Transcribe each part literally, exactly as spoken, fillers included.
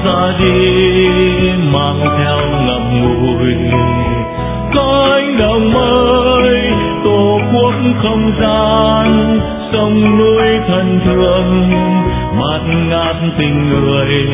ra đi mang theo ngậm ngùi cõi đồng mới tổ quốc không gian sông núi thân thương bạt ngát tình người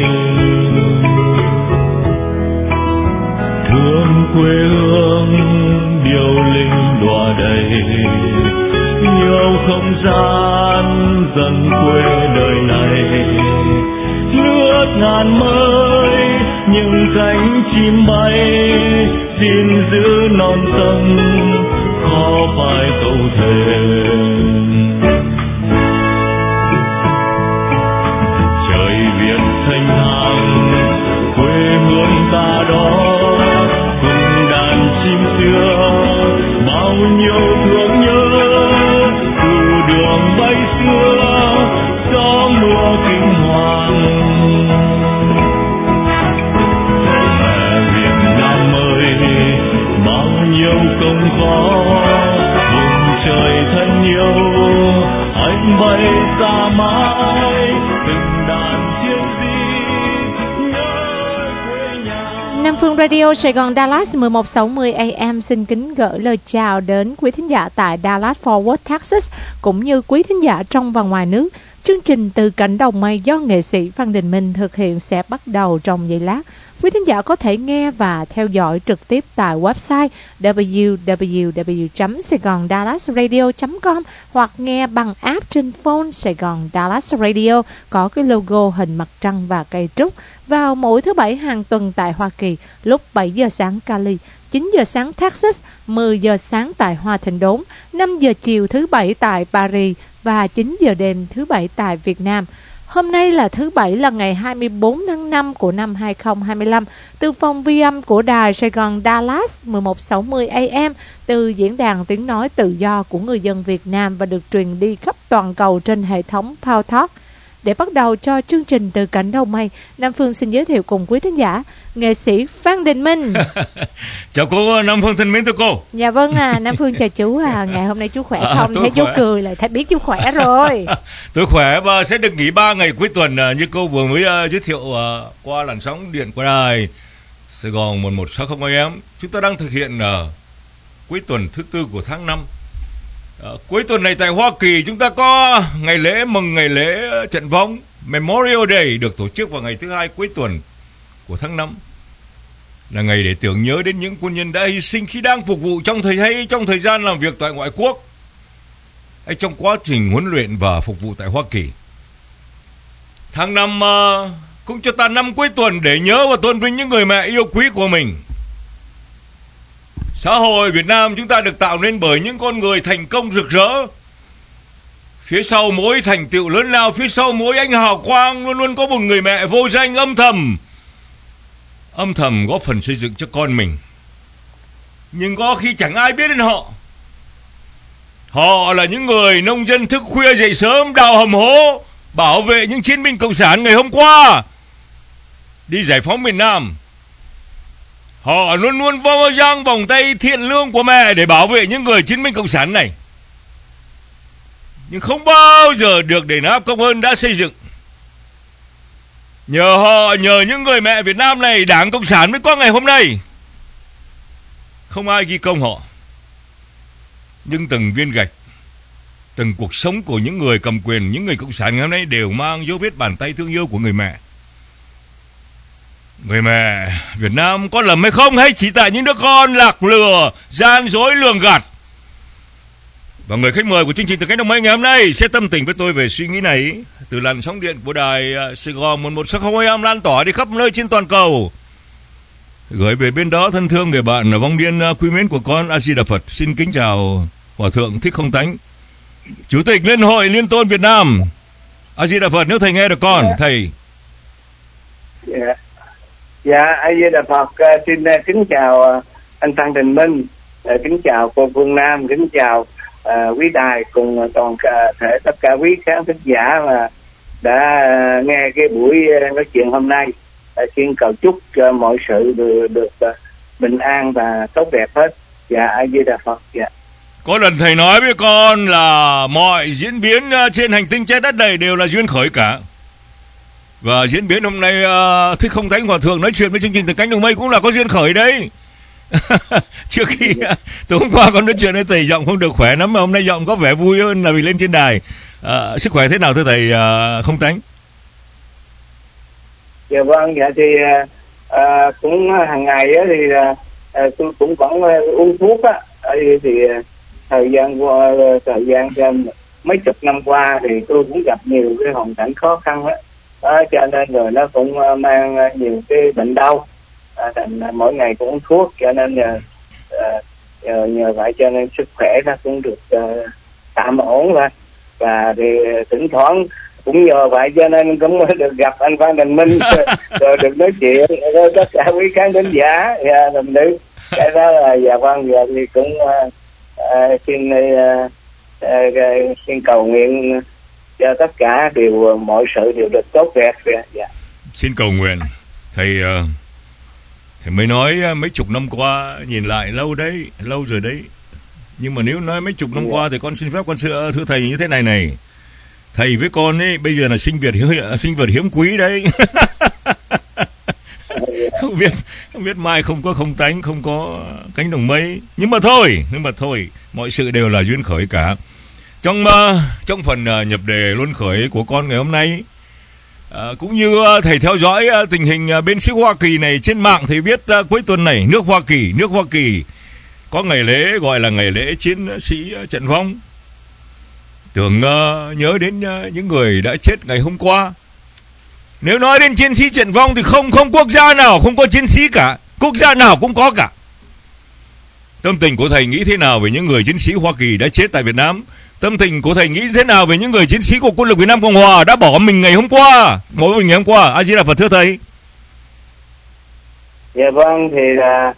thương quê hương điệu linh đọa đầy nhiều không gian dần quê đời này nước ngàn mới những cánh chim bay xin giữ non sông khó phải câu thề trời Việt thanh thang quê hương ta đó cùng đàn chim xưa bao nhiêu thương nhớ từ đường bay xưa gió mưa kinh hoàng mẹ Việt Nam ơi bao nhiêu công khó vùng trời thân yêu anh bay ra mãi từng đàn chiên di nhớ quê nhà. Nam Phương Radio Sài Gòn Dallas mười một sáu mươi A M xin kính gửi lời chào đến quý thính giả tại Dallas Fort Worth, Texas cũng như quý thính giả trong và ngoài nước. Chương trình Từ Cánh Đồng Mây do nghệ sĩ Phan Đình Minh thực hiện sẽ bắt đầu trong giây lát. Quý thính giả có thể nghe và theo dõi trực tiếp tại website w w w chấm saigon dallas radio chấm com hoặc nghe bằng app trên phone Sài Gòn Dallas Radio có cái logo hình mặt trăng và cây trúc vào mỗi thứ bảy hàng tuần tại Hoa Kỳ lúc bảy giờ sáng Cali, chín giờ sáng Texas, mười giờ sáng tại Hoa Thịnh Đốn, năm giờ chiều thứ bảy tại Paris và chín giờ đêm thứ bảy tại Việt Nam. Hôm nay là thứ Bảy là ngày hai mươi bốn tháng năm của năm hai không hai lăm. Từ phòng vi âm của đài Sài Gòn Dallas mười một sáu mươi A M, từ diễn đàn tiếng nói tự do của người dân Việt Nam và được truyền đi khắp toàn cầu trên hệ thống Power Talk. Để bắt đầu cho chương trình Từ Cánh Đồng Mây, Nam Phương xin giới thiệu cùng quý thính giả nghệ sĩ Phan Đình Minh. Chào cô Nam Phương thân mến thưa cô. Dạ vâng à, Nam Phương chào chú à, ngày hôm nay chú khỏe không? À, thấy khỏe. chú cười lại thấy biết chú khỏe rồi. Tôi khỏe và sẽ được nghỉ ba ngày cuối tuần như cô vừa mới uh, giới thiệu uh, qua làn sóng điện của đài Sài Gòn mười một sáu mươi A M. Chúng ta đang thực hiện uh, cuối tuần thứ tư của tháng năm. Uh, cuối tuần này tại Hoa Kỳ chúng ta có ngày lễ mừng ngày lễ trận vong Memorial Day được tổ chức vào ngày thứ hai cuối tuần của tháng năm, là ngày để tưởng nhớ đến những quân nhân đã hy sinh khi đang phục vụ trong thời hay trong thời gian làm việc tại ngoại quốc hay trong quá trình huấn luyện và phục vụ tại Hoa Kỳ. Tháng năm uh, cũng cho ta năm cuối tuần để nhớ và tôn vinh những người mẹ yêu quý của mình. Xã hội Việt Nam chúng ta được tạo nên bởi những con người thành công rực rỡ. Phía sau mỗi thành tựu lớn lao, phía sau mỗi ánh hào quang luôn luôn có một người mẹ vô danh âm thầm âm thầm góp phần xây dựng cho con mình. Nhưng có khi chẳng ai biết đến họ. Họ là những người nông dân thức khuya dậy sớm đào hầm hố bảo vệ những chiến binh cộng sản ngày hôm qua đi giải phóng miền Nam. Họ luôn luôn vòng dang vòng tay thiện lương của mẹ để bảo vệ những người chiến binh cộng sản này, nhưng không bao giờ được đền đáp công ơn đã xây dựng. Nhờ họ, nhờ những người mẹ Việt Nam này, Đảng Cộng sản mới có ngày hôm nay. Không ai ghi công họ, nhưng từng viên gạch, từng cuộc sống của những người cầm quyền, những người cộng sản ngày hôm nay đều mang dấu vết bàn tay thương yêu của người mẹ. Người mẹ Việt Nam có lầm hay không, hay chỉ tại những đứa con lạc lừa, gian dối, lường gạt? Và người khách mời của chương trình Từ Cánh Đồng Mây ngày hôm nay sẽ tâm tình với tôi về suy nghĩ này từ làn sóng điện của đài Sài Gòn mười một sáu mươi A M lan tỏa đi khắp nơi trên toàn cầu. Gửi về bên đó thân thương người bạn vong niên quý mến của con A Di Đà Phật. Xin kính chào Hòa thượng Thích Không Tánh, Chủ tịch Liên hội Liên tôn Việt Nam. A Di Đà Phật, nếu thầy nghe được con, yeah. thầy. Dạ, dạ A Di Đà Phật. Uh, xin uh, kính chào uh, anh Phan Đình Minh, uh, kính chào cô Phương Nam, kính chào uh, quý đài cùng uh, toàn uh, thể tất cả quý khán thính giả mà đã uh, nghe cái buổi uh, nói chuyện hôm nay. Uh, xin cầu chúc uh, mọi sự được, được uh, bình an và tốt đẹp hết. Dạ A Di Đà Phật. Dạ. Có lần thầy nói với con là mọi diễn biến trên hành tinh trái đất này đều là duyên khởi cả. Và diễn biến hôm nay uh, Thích Không Thánh Hòa Thượng nói chuyện với chương trình Từ Cánh Đồng Mây cũng là có duyên khởi đấy. Trước khi uh, tối hôm qua con nói chuyện với thầy giọng không được khỏe lắm, mà hôm nay giọng có vẻ vui hơn là vì lên trên đài. Uh, sức khỏe thế nào thưa thầy uh, Không Thánh? Dạ vâng, dạ thì uh, cũng hàng ngày á, thì uh, tôi cũng vẫn uh, uống thuốc á. Thì, thì uh, thời gian qua uh, thời gian uh, mấy chục năm qua thì tôi cũng gặp nhiều cái hoàn cảnh khó khăn á, đó, cho nên rồi nó cũng uh, mang uh, nhiều cái bệnh đau, à, thành uh, mỗi ngày cũng uống thuốc, cho nên uh, uh, nhờ, nhờ vậy cho nên sức khỏe nó cũng được uh, tạm ổn rồi. Và thì thỉnh thoảng cũng nhờ vậy cho nên cũng được gặp anh Phan Đình Minh rồi được nói chuyện với tất cả quý khán thính giả và đồng nữ. Cái đó là dạ vâng, giờ thì cũng uh, uh, xin uh, uh, xin cầu nguyện cho tất cả đều mọi sự đều được tốt đẹp. Dạ. Xin cầu nguyện. Thầy uh, thầy mới nói mấy chục năm qua nhìn lại lâu đấy, lâu rồi đấy. Nhưng mà nếu nói mấy chục năm yeah. qua thì con xin phép con thưa, thưa thầy như thế này này. Thầy với con ấy bây giờ là sinh vật sinh vật hiếm quý đấy. Không biết không biết mai không có Không Thánh, không có Cánh Đồng Mây. Nhưng mà thôi, nhưng mà thôi, mọi sự đều là duyên khởi cả. Trong uh, trong phần uh, nhập đề luân khởi của con ngày hôm nay, uh, cũng như uh, thầy theo dõi uh, tình hình uh, bên xứ Hoa Kỳ này trên mạng, thì biết uh, cuối tuần này nước Hoa Kỳ, nước Hoa Kỳ có ngày lễ gọi là ngày lễ chiến sĩ trận vong. Tưởng uh, nhớ đến uh, những người đã chết ngày hôm qua. Nếu nói đến chiến sĩ trận vong thì không không quốc gia nào không có chiến sĩ cả, quốc gia nào cũng có cả. Tâm tình của thầy nghĩ thế nào về những người chiến sĩ Hoa Kỳ đã chết tại Việt Nam? Tâm tình của thầy nghĩ thế nào về những người chiến sĩ của quân lực Việt Nam Cộng Hòa đã bỏ mình ngày hôm qua? Bỏ mình ngày hôm qua. A Di Đà Phật thưa thầy. Dạ vâng, thì là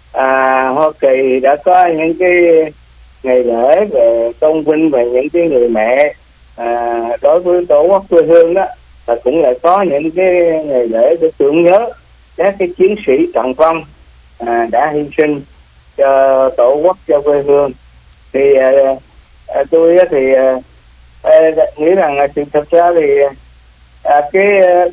à, Hoa Kỳ đã có những cái ngày lễ về tôn vinh về những cái người mẹ à, đối với tổ quốc quê hương đó, và cũng lại có những cái ngày lễ để tưởng nhớ các cái chiến sĩ trận vong à, đã hy sinh cho tổ quốc, cho quê hương. Thì à, à, tôi thì à, nghĩ rằng là thực ra thì à, cái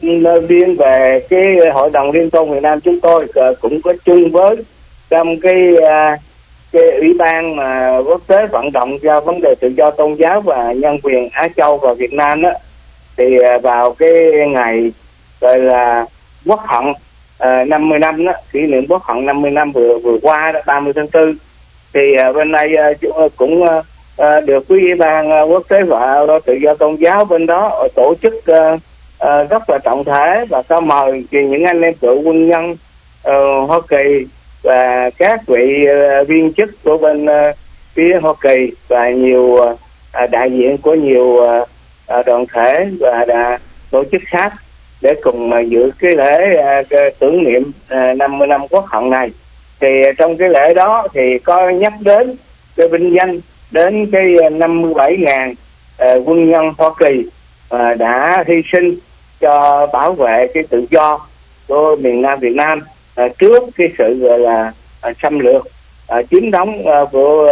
liên về cái Hội đồng Liên tôn Việt Nam chúng tôi cũng có chung với trong cái à, cái ủy ban mà quốc tế vận động cho vấn đề tự do tôn giáo và nhân quyền Á Châu và Việt Nam đó, thì vào cái ngày gọi là Quốc hận uh, năm mươi năm đó, kỷ niệm Quốc hận năm mươi năm vừa vừa qua đó, ba mươi tháng tư, thì uh, bên đây uh, cũng uh, được quý ủy ban uh, quốc tế và tự do tôn giáo bên đó tổ chức uh, uh, rất là trọng thể, và có mời những anh em cựu quân nhân uh, Hoa Kỳ và các vị uh, viên chức của bên uh, phía Hoa Kỳ và nhiều uh, đại diện của nhiều uh, uh, đoàn thể và đã tổ chức khác để cùng uh, dự cái lễ uh, cái tưởng niệm uh, năm mươi năm Quốc hận này. Thì uh, trong cái lễ đó thì có nhắc đến cái vinh danh đến cái uh, năm mươi bảy nghìn uh, quân nhân Hoa Kỳ uh, đã hy sinh cho bảo vệ cái tự do của miền Nam Việt Nam À, trước cái sự gọi là à, xâm lược à, chiếm đóng à, của,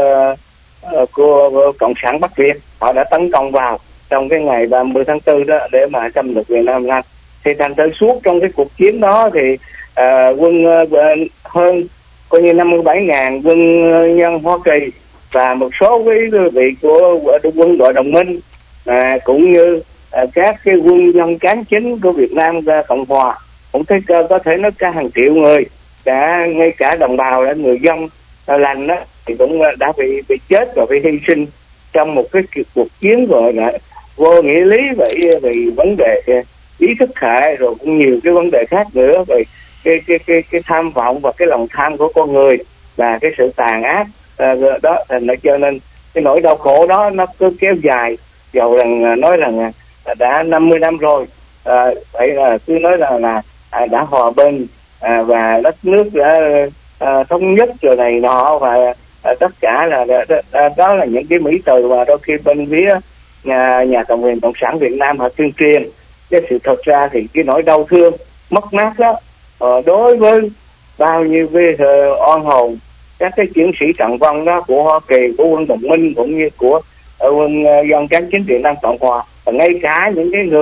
à, của của cộng sản Bắc Việt. Họ đã tấn công vào trong cái ngày ba mươi tháng tư đó để mà xâm lược Việt Nam Nam. Thì thành thử suốt trong cái cuộc chiến đó thì à, quân à, hơn coi như năm mươi bảy nghìn quân nhân Hoa Kỳ và một số cái vị của, của quân đội đồng minh à, cũng như à, các cái quân nhân cán chính của Việt Nam Cộng Hòa, cũng thấy có thể nói cả hàng triệu người, cả ngay cả đồng bào là người dân lành đó thì cũng đã bị bị chết và bị hy sinh trong một cái cuộc chiến gọi là vô nghĩa lý về về vấn đề ý thức hệ, rồi cũng nhiều cái vấn đề khác nữa về cái cái cái cái tham vọng và cái lòng tham của con người và cái sự tàn ác à, đó, thành ra cho nên cái nỗi đau khổ đó nó cứ kéo dài, dầu rằng nói rằng đã năm mươi năm rồi, à, vậy là cứ nói là là À, đã hòa bình à, và đất nước đã à, thống nhất rồi này nọ, và à, tất cả là đó, đó là những cái mỹ từ mà đôi khi bên phía nhà, nhà cầm quyền cộng sản Việt Nam họ tuyên truyền. Cái sự thật ra thì cái nỗi đau thương mất mát đó à, đối với bao nhiêu cái uh, oan hồn các cái chiến sĩ trận vong đó của Hoa Kỳ, của quân đồng minh cũng như của uh, quân uh, dân cán chính Việt Nam Cộng Hòa, và ngay cả những cái người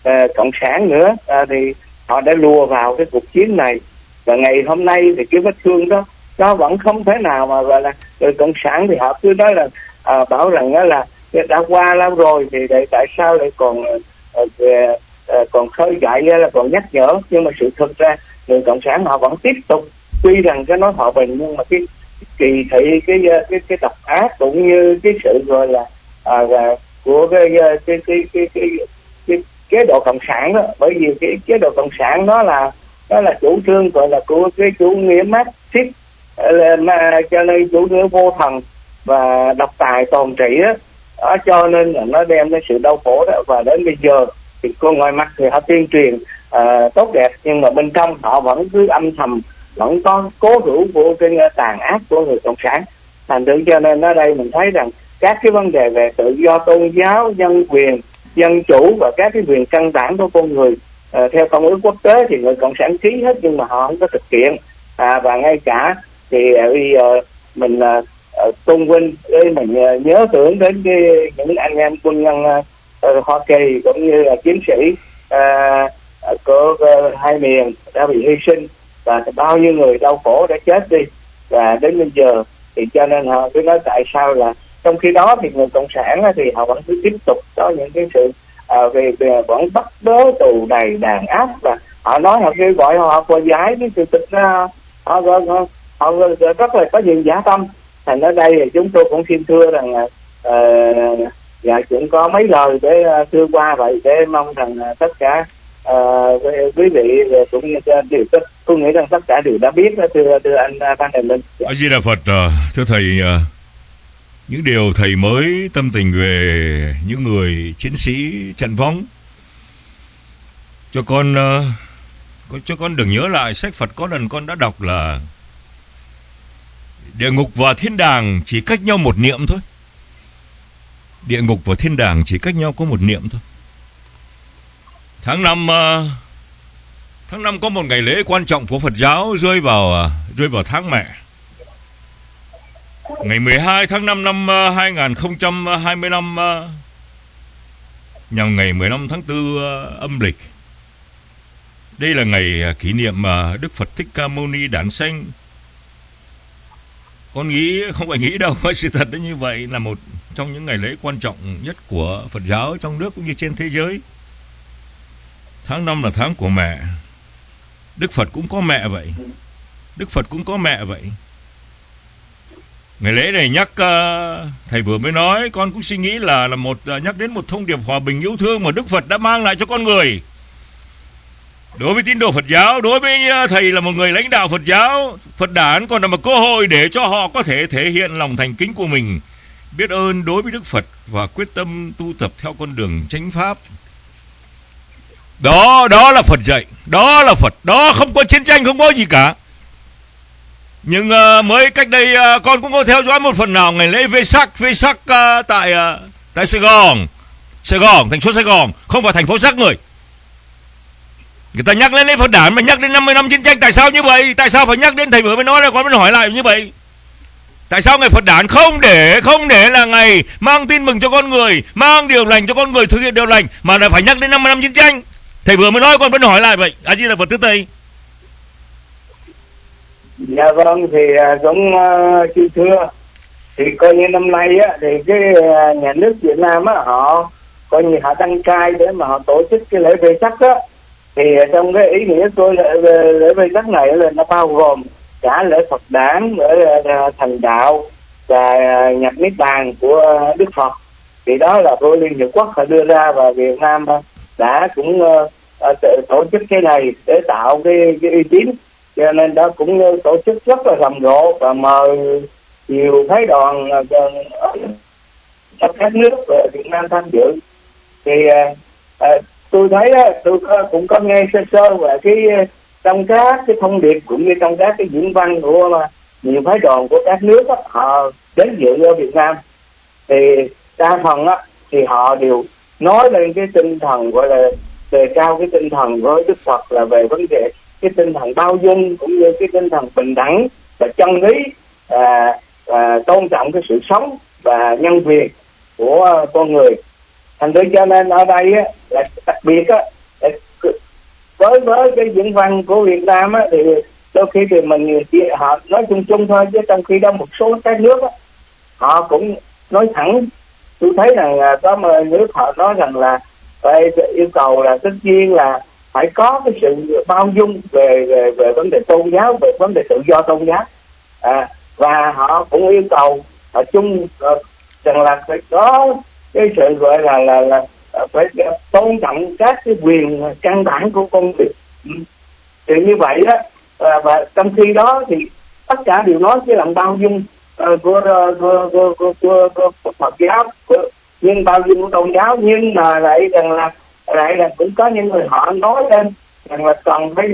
à, cộng sản nữa, à, thì họ đã lùa vào cái cuộc chiến này, và ngày hôm nay thì cái vết thương đó nó vẫn không thể nào mà gọi là người cộng sản thì họ cứ nói là à, bảo rằng đó là đã qua lâu rồi thì tại, tại sao lại còn à, à, còn khơi gợi là còn nhắc nhở. Nhưng mà sự thực ra người cộng sản họ vẫn tiếp tục, tuy rằng cái nói hòa bình nhưng mà cái kỳ thị cái cái cái độc ác cũng như cái sự gọi là à, của cái cái cái cái cái, cái, cái chế độ cộng sản đó. Bởi vì cái chế độ cộng sản đó là đó là chủ trương gọi là của cái chủ nghĩa Marxist, mà cho nên chủ nghĩa vô thần và độc tài toàn trị đó. Đó cho nên là nó đem đến sự đau khổ đó. Và đến bây giờ thì con ngoài mặt thì họ tuyên truyền uh, tốt đẹp, nhưng mà bên trong họ vẫn cứ âm thầm vẫn có cố hữu của cái tàn ác của người cộng sản. Thành thử cho nên ở đây mình thấy rằng các cái vấn đề về tự do tôn giáo, nhân quyền, dân chủ và các cái quyền căn bản của con người uh, theo công ước quốc tế thì người cộng sản ký hết, nhưng mà họ không có thực hiện. À, và ngay cả thì uh, bây giờ mình uh, uh, tôn vinh để mình uh, nhớ tưởng đến cái những anh em quân nhân uh, Hoa Kỳ cũng như là chiến sĩ uh, của uh, hai miền đã bị hy sinh, và bao nhiêu người đau khổ đã chết đi. Và đến bây giờ thì cho nên họ cứ nói tại sao là trong khi đó thì người cộng sản thì họ vẫn cứ tiếp tục có những cái sự à, về, về vẫn bắt bớ tù đầy đàn áp, và họ nói họ kêu gọi họ qua giải, cái sự thực ra họ, họ, họ, họ rất là có nhiều giả tâm. Thành ở đây thì chúng tôi cũng xin thưa rằng uh, dạ cũng có mấy lời để uh, thưa qua vậy, để mong rằng uh, tất cả uh, quý vị cũng như uh, điều tất tôi nghĩ rằng tất cả đều đã biết. Thưa thưa anh uh, Phan Đình Minh. A Di Đà Phật. uh, thưa thầy, uh, những điều thầy mới tâm tình về những người chiến sĩ trận vong cho con uh, cho con đừng nhớ lại sách Phật có lần con đã đọc là địa ngục và thiên đàng chỉ cách nhau một niệm thôi. Địa ngục và thiên đàng chỉ cách nhau có một niệm thôi. Tháng năm uh, tháng năm có một ngày lễ quan trọng của Phật giáo rơi vào uh, rơi vào tháng mẹ. Ngày mười hai tháng năm năm uh, hai nghìn không trăm hai mươi lăm, uh, nhằm ngày mười lăm tháng tư uh, âm lịch. Đây là ngày uh, kỷ niệm uh, Đức Phật Thích Ca Mâu Ni đản sanh. Con nghĩ không phải nghĩ đâu, sự thật là như vậy, là một trong những ngày lễ quan trọng nhất của Phật giáo trong nước cũng như trên thế giới. Tháng năm là tháng của mẹ. Đức Phật cũng có mẹ vậy. Đức Phật cũng có mẹ vậy. Ngày lễ này nhắc, uh, thầy vừa mới nói, con cũng suy nghĩ là là một uh, nhắc đến một thông điệp hòa bình yêu thương mà Đức Phật đã mang lại cho con người. Đối với tín đồ Phật giáo, đối với uh, thầy là một người lãnh đạo Phật giáo, Phật đản còn là một cơ hội để cho họ có thể thể hiện lòng thành kính của mình, biết ơn đối với Đức Phật và quyết tâm tu tập theo con đường chánh pháp. Đó, đó là Phật dạy, đó là Phật, đó không có chiến tranh, không có gì cả. Nhưng uh, mới cách đây uh, con cũng có theo dõi một phần nào ngày lễ Vesak, Vesak uh, tại uh, tại Sài Gòn, Sài Gòn, thành phố Sài Gòn, không phải thành phố xác người. Người ta nhắc lên lễ Phật đản mà nhắc đến năm mươi năm chiến tranh, tại sao như vậy? Tại sao phải nhắc đến, thầy vừa mới nói là con mới hỏi lại như vậy. Tại sao ngày Phật đản không để không để là ngày mang tin mừng cho con người, mang điều lành cho con người, thực hiện điều lành, mà lại phải nhắc đến năm mươi năm chiến tranh? Thầy vừa mới nói, con vẫn hỏi lại vậy. A Di Đà Phật. Thưa thầy. Dạ vâng, thì cũng uh, xin thưa, thì coi như năm nay á thì cái uh, nhà nước Việt Nam á họ coi như họ đăng cai để mà họ tổ chức cái lễ Vesak á, thì trong cái ý nghĩa tôi lễ, lễ Vesak này là nó bao gồm cả lễ Phật đản, lễ uh, thành đạo và uh, nhập niết bàn của uh, Đức Phật. Thì đó là của Liên Hiệp Quốc họ đưa ra, và Việt Nam uh, đã cũng uh, uh, tổ chức cái này để tạo cái, cái uy tín. Cho nên đó cũng tổ chức rất là rầm rộ và mời nhiều phái đoàn trong các nước về Việt Nam tham dự. Thì à, tôi thấy tôi cũng có nghe sơ sơ về cái trong các cái thông điệp cũng như trong các cái diễn văn của nhiều phái đoàn của các nước đó, họ đến dự ở Việt Nam, thì đa phần á thì họ đều nói lên cái tinh thần gọi là đề cao cái tinh thần của Đức Phật là về vấn đề cái tinh thần bao dung cũng như cái tinh thần bình đẳng và chân lý, à, à, tôn trọng cái sự sống và nhân quyền của con người. Thành ra cho nên ở đây á, là đặc biệt á, với với cái diễn văn của Việt Nam á, thì đôi khi thì mình chỉ họ nói chung chung thôi, chứ trong khi đó một số các nước á, họ cũng nói thẳng. Tôi thấy rằng có một nước họ nói rằng là phải yêu cầu là tất nhiên là phải có cái sự bao dung về về, về vấn đề tôn giáo, về vấn đề tự do tôn giáo, à, và họ cũng yêu cầu họ chung uh, rằng là phải có cái sự gọi là là là phải tôn trọng các cái quyền căn bản của con người. Thì như vậy đó, à, và trong khi đó thì tất cả đều nói cái lòng bao dung uh, của, của, của, của, của, của Phật giáo, của, nhưng bao dung của tôn giáo, nhưng mà lại rằng là lại là cũng có những người họ nói lên rằng là cần phải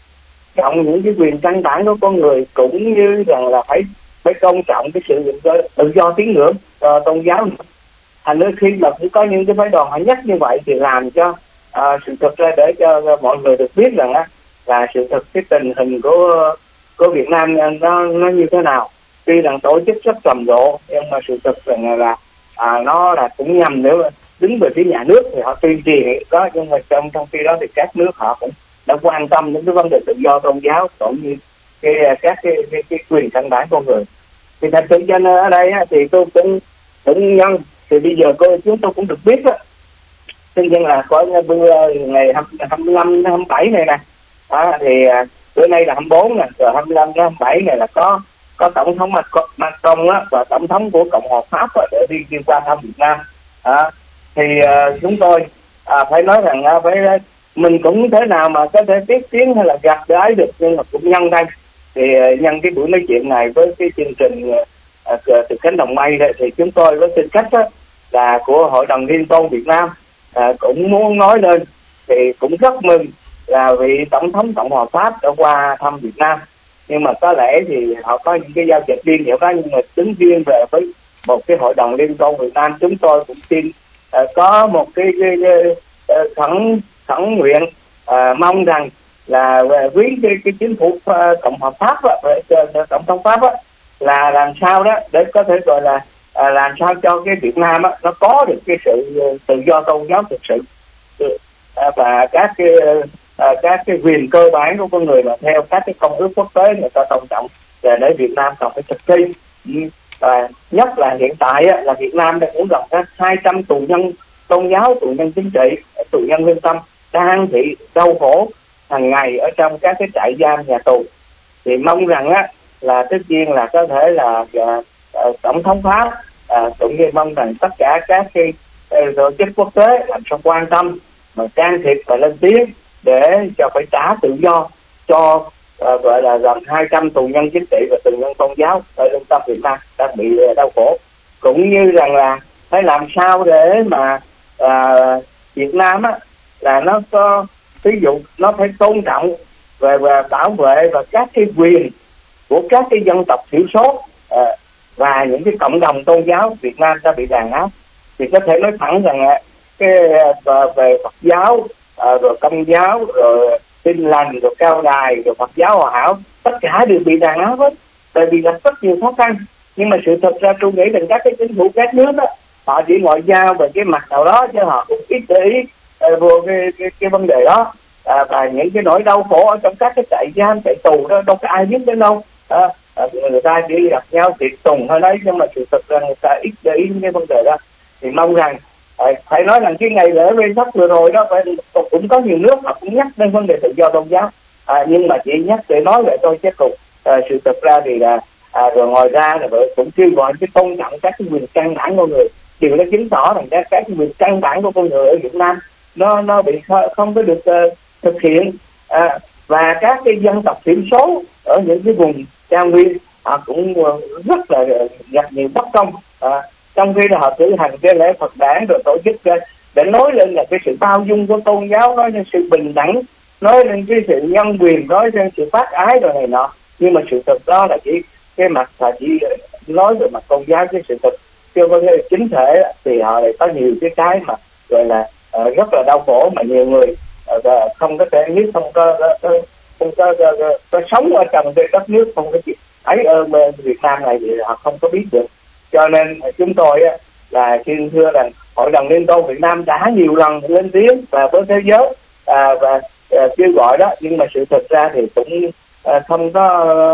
trọng những cái quyền căn bản của con người, cũng như rằng là phải phải tôn trọng cái sự tự do tín ngưỡng uh, tôn giáo. Thành ra khi mà cũng có những cái phái đoàn họ nhắc như vậy thì làm cho uh, sự thật ra để cho mọi người được biết rằng á là sự thật cái tình hình của của Việt Nam nó nó như thế nào. Tuy rằng tổ chức rất rầm rộ, nhưng mà sự thật rằng là à, nó là cũng nhằm nếu đứng về phía nhà nước thì họ tuyên truyền đó, nhưng mà trong trong khi đó thì các nước họ cũng đã quan tâm đến cái vấn đề tự do tôn giáo cũng như cái các cái, cái, cái quyền căn bản con người. Thì thật sự cho nên ở đây á, thì tôi cũng cũng nhân thì bây giờ cô chúng tôi cũng được biết á, tuy nhiên là có ngày hai mươi lăm hai mươi bảy này nè, à, thì bữa nay là hai mươi bốn nè, rồi hai mươi lăm đến hai mươi bảy này là có có tổng thống Macron á và tổng thống của Cộng hòa Pháp á, để đi đi qua thăm Việt Nam. À, thì uh, chúng tôi à, phải nói rằng uh, phải mình cũng thế nào mà có thể tiếp tiến hay là gặp gái được, nhưng mà cũng nhân đây thì uh, nhân cái buổi nói chuyện này với cái chương trình uh, uh, từ cánh đồng mây đây, thì chúng tôi với tư cách uh, là của Hội đồng Liên tôn Việt Nam uh, cũng muốn nói lên, thì cũng rất mừng là vị tổng thống Cộng hòa Pháp đã qua thăm Việt Nam. Nhưng mà có lẽ thì họ có những cái giao dịch riêng hiểu đó, nhưng mà tính riêng về với một cái Hội đồng Liên tôn Việt Nam, chúng tôi cũng xin uh, có một cái, cái, cái uh, khẩn khẩn nguyện uh, mong rằng là với cái, cái chính phủ uh, Cộng hòa Pháp á, uh, tổng thống Pháp á, là làm sao đó để có thể gọi là uh, làm sao cho cái Việt Nam á, nó có được cái sự uh, tự do tôn giáo thực sự, uh, và các cái uh, À, các cái quyền cơ bản của con người mà theo các cái công ước quốc tế người ta tôn trọng, và để Việt Nam cần phải thực thi. À, nhất là hiện tại á, là Việt Nam đã cũng gần hai trăm tù nhân tôn giáo, tù nhân chính trị, tù nhân lương tâm đang bị đau khổ hàng ngày ở trong các cái trại giam nhà tù. Thì mong rằng á là tất nhiên là có thể là à, à, tổng thống Pháp à, cũng như mong rằng tất cả các cái tổ chức quốc tế làm sao quan tâm mà can thiệp và lên tiếng để cho phải trả tự do cho uh, gọi là gần hai trăm tù nhân chính trị và tù nhân tôn giáo ở lương tâm Việt Nam đã bị uh, đau khổ, cũng như rằng là phải làm sao để mà uh, Việt Nam á là nó có ví dụ nó phải tôn trọng về và bảo vệ và các cái quyền của các cái dân tộc thiểu số uh, và những cái cộng đồng tôn giáo Việt Nam đã bị đàn áp. Thì có thể nói thẳng rằng uh, cái uh, về Phật giáo, À, rồi Công giáo, rồi Tin lành, rồi Cao đài, rồi Phật giáo Hòa hảo, tất cả đều bị đàn áp hết, tại vì gặp rất nhiều khó khăn. Nhưng mà sự thật ra tôi nghĩ rằng các cái chính phủ các nước đó, họ chỉ ngoại giao về cái mặt nào đó, chứ họ cũng ít để ý uh, vô cái, cái cái vấn đề đó. À, và những cái nỗi đau khổ ở trong các cái trại giam, trại tù đó đâu có ai biết đến đâu. À, à, người ta chỉ gặp nhau tiệc tùng thôi đấy, nhưng mà sự thật ra người ta ít để ý những cái vấn đề đó. Thì mong rằng phải nói rằng cái ngày lễ Vê Sắc vừa rồi đó, phải cũng có nhiều nước họ cũng nhắc đến vấn đề tự do tôn giáo, à, nhưng mà chỉ nhắc để nói vậy thôi, chứ cùng à, sự thật ra thì là à, rồi ngoài ra là cũng kêu gọi cái tôn trọng các cái quyền căn bản của người. Điều đó chứng tỏ rằng các cái quyền căn bản của con người ở Việt Nam nó nó bị không có được uh, thực hiện, à, và các cái dân tộc thiểu số ở những cái vùng cao nguyên họ cũng uh, rất là gặp nhiều bất công. À, trong khi là họ cử hành cái lễ Phật đản rồi tổ chức ra để nói lên là cái sự bao dung của tôn giáo, nói lên sự bình đẳng, nói lên cái sự nhân quyền, nói lên sự bác ái rồi này nọ, nhưng mà sự thật đó là chỉ cái mặt là chỉ nói về mặt tôn giáo, cái sự thật chưa có cái chính thể thì họ lại có nhiều cái cái mà gọi là uh, rất là đau khổ, mà nhiều người uh, không có thể biết, không có uh, không có, có, có, có sống ở trong cái đất nước, không có chuyện ấy ở Việt Nam này thì họ không có biết được. Cho nên chúng tôi á, là xin thưa rằng Hội đồng Liên tôn Việt Nam đã nhiều lần lên tiếng và với thế giới à, và à, kêu gọi đó, nhưng mà sự thật ra thì cũng à, không có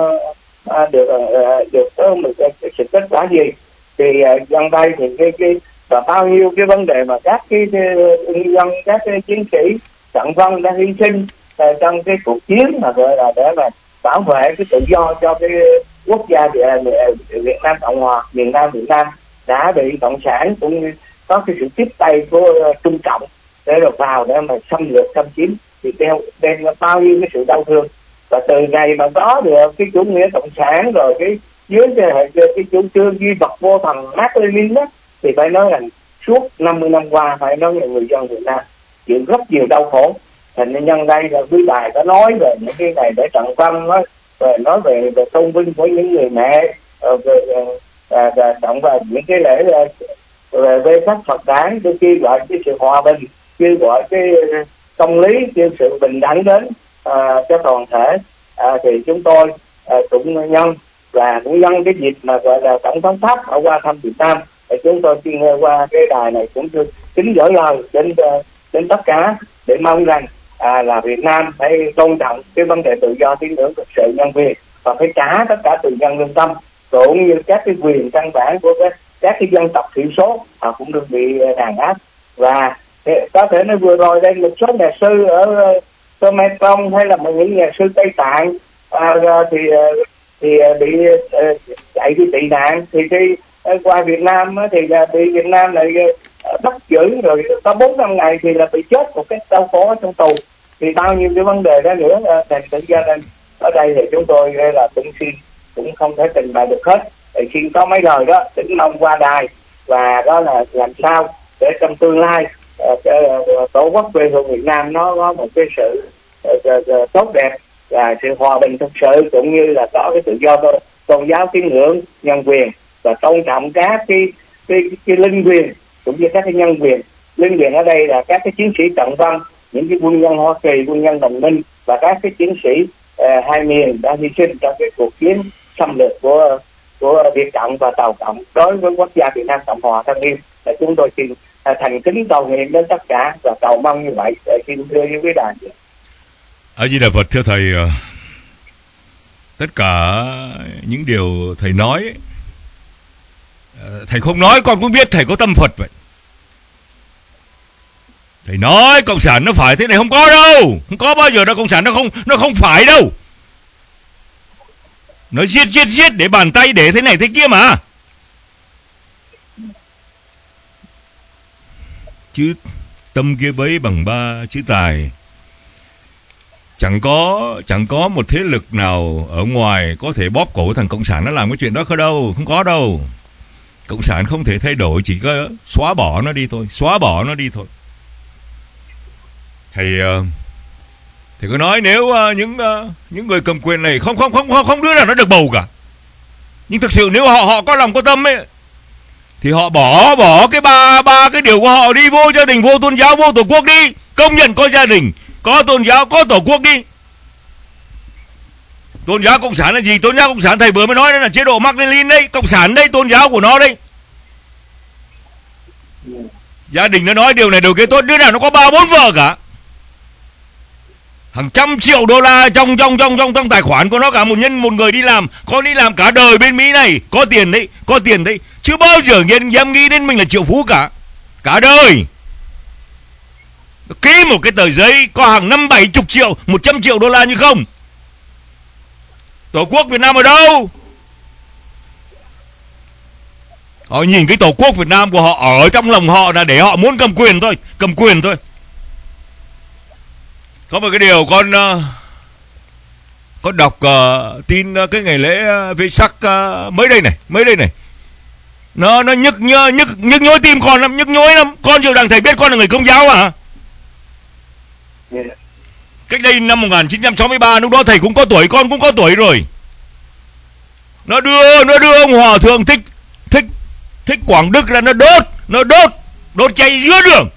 à, được à, được có một cái, cái sự kết quả gì. Thì à, gần đây thì cái cái và bao nhiêu cái vấn đề mà các cái nhân dân, các cái chiến sĩ Trận Vân đã hy sinh à, trong cái cuộc chiến mà gọi là để mà bảo vệ cái tự do cho cái quốc gia Việt Nam Cộng Hòa, miền Nam Việt Nam đã bị cộng sản cũng như có cái sự tiếp tay của Trung Cộng để rồi vào để mà xâm lược xâm chiếm, thì đeo đem bao nhiêu cái sự đau thương. Và từ ngày mà có được cái chủ nghĩa cộng sản rồi cái dưới cái, cái, cái chủ trương duy vật vô thần Mác Lênin đó, thì phải nói là suốt năm mươi năm qua phải nói là người dân Việt Nam chịu rất nhiều đau khổ. Thành nhân đây là quý bài có nói về những cái này để Trận Văn nói về nói về, về tôn vinh của những người mẹ, về à, và động vào những cái lễ về vê sắc Phật đản, tôi kêu gọi cái sự hòa bình, kêu gọi cái công lý, kêu sự bình đẳng đến à, cho toàn thể. À, thì chúng tôi à, cũng nhân và cũng nhân cái dịp mà gọi là tổng thống Pháp ở qua thăm Việt Nam, thì chúng tôi xin qua cái đài này cũng kính gửi lời đến đến tất cả để mong rằng à, là Việt Nam phải tôn trọng cái vấn đề tự do tín ngưỡng, thực sự nhân quyền và phải trả tất cả từ nhân lương tâm, cũng như các cái quyền căn bản của các các cái dân tộc thiểu số họ cũng được bị đàn áp. Và có thể nói vừa rồi đây một số nhà sư ở Khmer Krom hay là những nhà sư Tây Tạng à, thì thì bị chạy đi tị nạn, thì khi qua Việt Nam thì là bị Việt Nam lại bắt giữ rồi có bốn năm ngày thì là bị chết một cái đau khổ trong tù. Thì bao nhiêu cái vấn đề đó nữa, thành tự ra nên ở đây thì chúng tôi là cũng xin cũng không thể trình bày được hết, thì xin có mấy lời đó tính mong qua đài, và đó là làm sao để trong tương lai uh, uh, tổ quốc quê hương Việt Nam nó có một cái sự uh, uh, uh, tốt đẹp và sự hòa bình thực sự, cũng như là có cái tự do tôn giáo tín ngưỡng, nhân quyền và tôn trọng các cái cái cái, cái linh quyền cũng như các cái nhân quyền. Linh quyền ở đây là các cái chiến sĩ Trận Vân, những cái quân nhân Hoa Kỳ, quân nhân đồng minh và các cái chiến sĩ uh, hai miền đã hy sinh trong cái cuộc chiến xâm lược của của Việt Cộng và Tàu Cộng đối với quốc gia Việt Nam Cộng Hòa thân yêu. Để chúng tôi xin uh, thành kính cầu nguyện đến tất cả và cầu mong như vậy để xin thưa với quý đàn. A Di Đà Phật. Thưa thầy, uh, tất cả những điều thầy nói ấy, uh, thầy không nói con cũng biết thầy có tâm Phật vậy. Thầy nói cộng sản nó phải thế này, không có đâu, không có bao giờ đâu, cộng sản nó không nó không phải đâu. Nó giết giết giết để bàn tay để thế này thế kia mà. Chứ tâm kia bấy bằng ba chữ tài. Chẳng có chẳng có một thế lực nào ở ngoài có thể bóp cổ thằng cộng sản nó làm cái chuyện đó không đâu, không có đâu. Cộng sản không thể thay đổi, chỉ có xóa bỏ nó đi thôi, xóa bỏ nó đi thôi. Thầy Thầy có nói nếu uh, những uh, những người cầm quyền này không không không không không đứa nào nó được bầu cả. Nhưng thực sự nếu họ họ có lòng có tâm ấy thì họ bỏ bỏ cái ba ba cái điều của họ đi, vô gia đình, vô tôn giáo, vô tổ quốc đi, công nhận có gia đình, có tôn giáo, có tổ quốc đi. Tôn giáo cộng sản là gì? Tôn giáo cộng sản thầy vừa mới nói đó là chế độ Mác Lênin đấy, cộng sản đấy, tôn giáo của nó đấy. Gia đình nó nói điều này điều kia tốt, đứa nào nó có ba bốn vợ cả. Hàng trăm triệu đô la trong trong trong trong trong tài khoản của nó cả. Một nhân một người đi làm, có đi làm cả đời bên Mỹ này, có tiền đấy, có tiền đấy, chưa bao giờ dám dám nghĩ đến mình là triệu phú cả, cả đời. Ký một cái tờ giấy có hàng năm bảy chục triệu, một trăm triệu đô la như không. Tổ quốc Việt Nam ở đâu? Họ nhìn cái tổ quốc Việt Nam của họ ở trong lòng họ là để họ muốn cầm quyền thôi, cầm quyền thôi. Có một cái điều con uh, con đọc uh, tin uh, cái ngày lễ uh, Vê Sắc uh, mới đây này, mới đây này. Nó nó nhức nhớ nhức nhức nhối tim con lắm, nhức nhối lắm. Con chưa đằng thầy biết con là người Công giáo à? Yeah. Cách đây năm một nghìn chín trăm sáu mươi ba, lúc đó thầy cũng có tuổi, con cũng có tuổi rồi. Nó đưa nó đưa ông hòa thượng thích thích thích Quảng Đức ra nó đốt, nó đốt, đốt cháy giữa đường.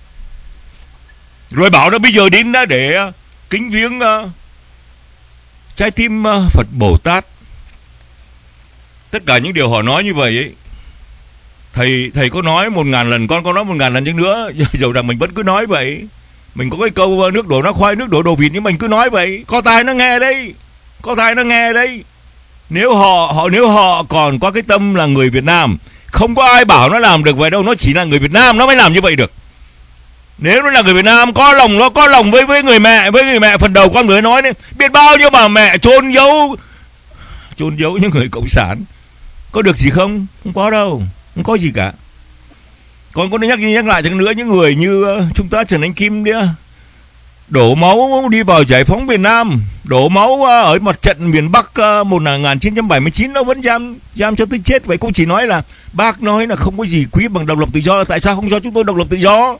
Rồi bảo nó bây giờ đến để kính viếng uh, trái tim uh, Phật Bồ Tát. Tất cả những điều họ nói như vậy ấy, Thầy thầy có nói một ngàn lần, con có nói một ngàn lần chứ nữa, dầu rằng mình vẫn cứ nói vậy. Mình có cái câu nước đổ nó khoai, nước đổ đồ vịt, nhưng mình cứ nói vậy. Có tai nó nghe đây, có tai nó nghe đây. Nếu họ họ nếu họ còn có cái tâm là người Việt Nam, không có ai bảo nó làm được vậy đâu, nó chỉ là người Việt Nam nó mới làm như vậy được. Nếu nó là người Việt Nam có lòng, nó có lòng với với người mẹ, với người mẹ phần đầu con mới nói đấy, biết bao nhiêu bà mẹ chôn giấu chôn giấu những người cộng sản, có được gì không? Không có đâu, không có gì cả. Con có nhắc nhắc lại chẳng nữa, những người như chúng ta Trần Anh Kim đi, đổ máu đi vào giải phóng miền Nam, đổ máu ở mặt trận miền Bắc một nghìn chín trăm bảy mươi chín, nó vẫn giam giam cho tới chết vậy. Cũng chỉ nói là bác nói là không có gì quý bằng độc lập tự do, tại sao không cho chúng tôi độc lập tự do?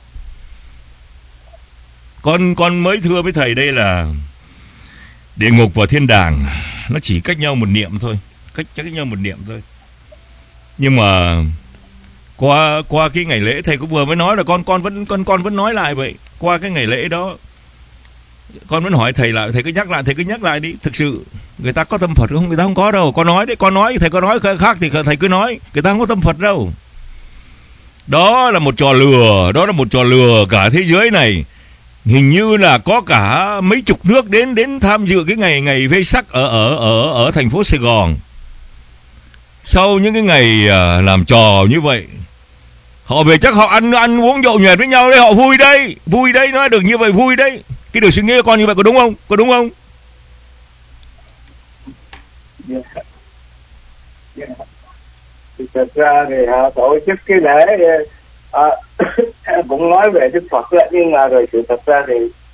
Con con mới thưa với thầy đây là địa ngục và thiên đàng nó chỉ cách nhau một niệm thôi, cách cách nhau một niệm thôi. Nhưng mà qua qua cái ngày lễ, thầy cũng vừa mới nói là con con vẫn con con vẫn nói lại vậy. Qua cái ngày lễ đó, con vẫn hỏi thầy lại, thầy cứ nhắc lại, thầy cứ nhắc lại đi. Thực sự người ta có tâm Phật không? Người ta không có đâu. Con nói đấy, con nói, thầy có nói khác thì thầy cứ nói, người ta không có tâm Phật đâu. Đó là một trò lừa, đó là một trò lừa cả thế giới này. Hình như là có cả mấy chục nước đến đến tham dự cái ngày ngày Vesak ở ở ở ở thành phố Sài Gòn. Sau những cái ngày uh, làm trò như vậy, họ về chắc họ ăn ăn uống nhậu nhẹt với nhau đấy, họ vui đấy, vui đấy, nói được như vậy vui đấy. Cái điều suy nghĩ của con như vậy có đúng không? Có đúng không? Yeah. Yeah. Thì thật ra thì họ tổ chức cái lễ à, cũng nói về Đức Phật đó, nhưng mà rồi sự thật ra thì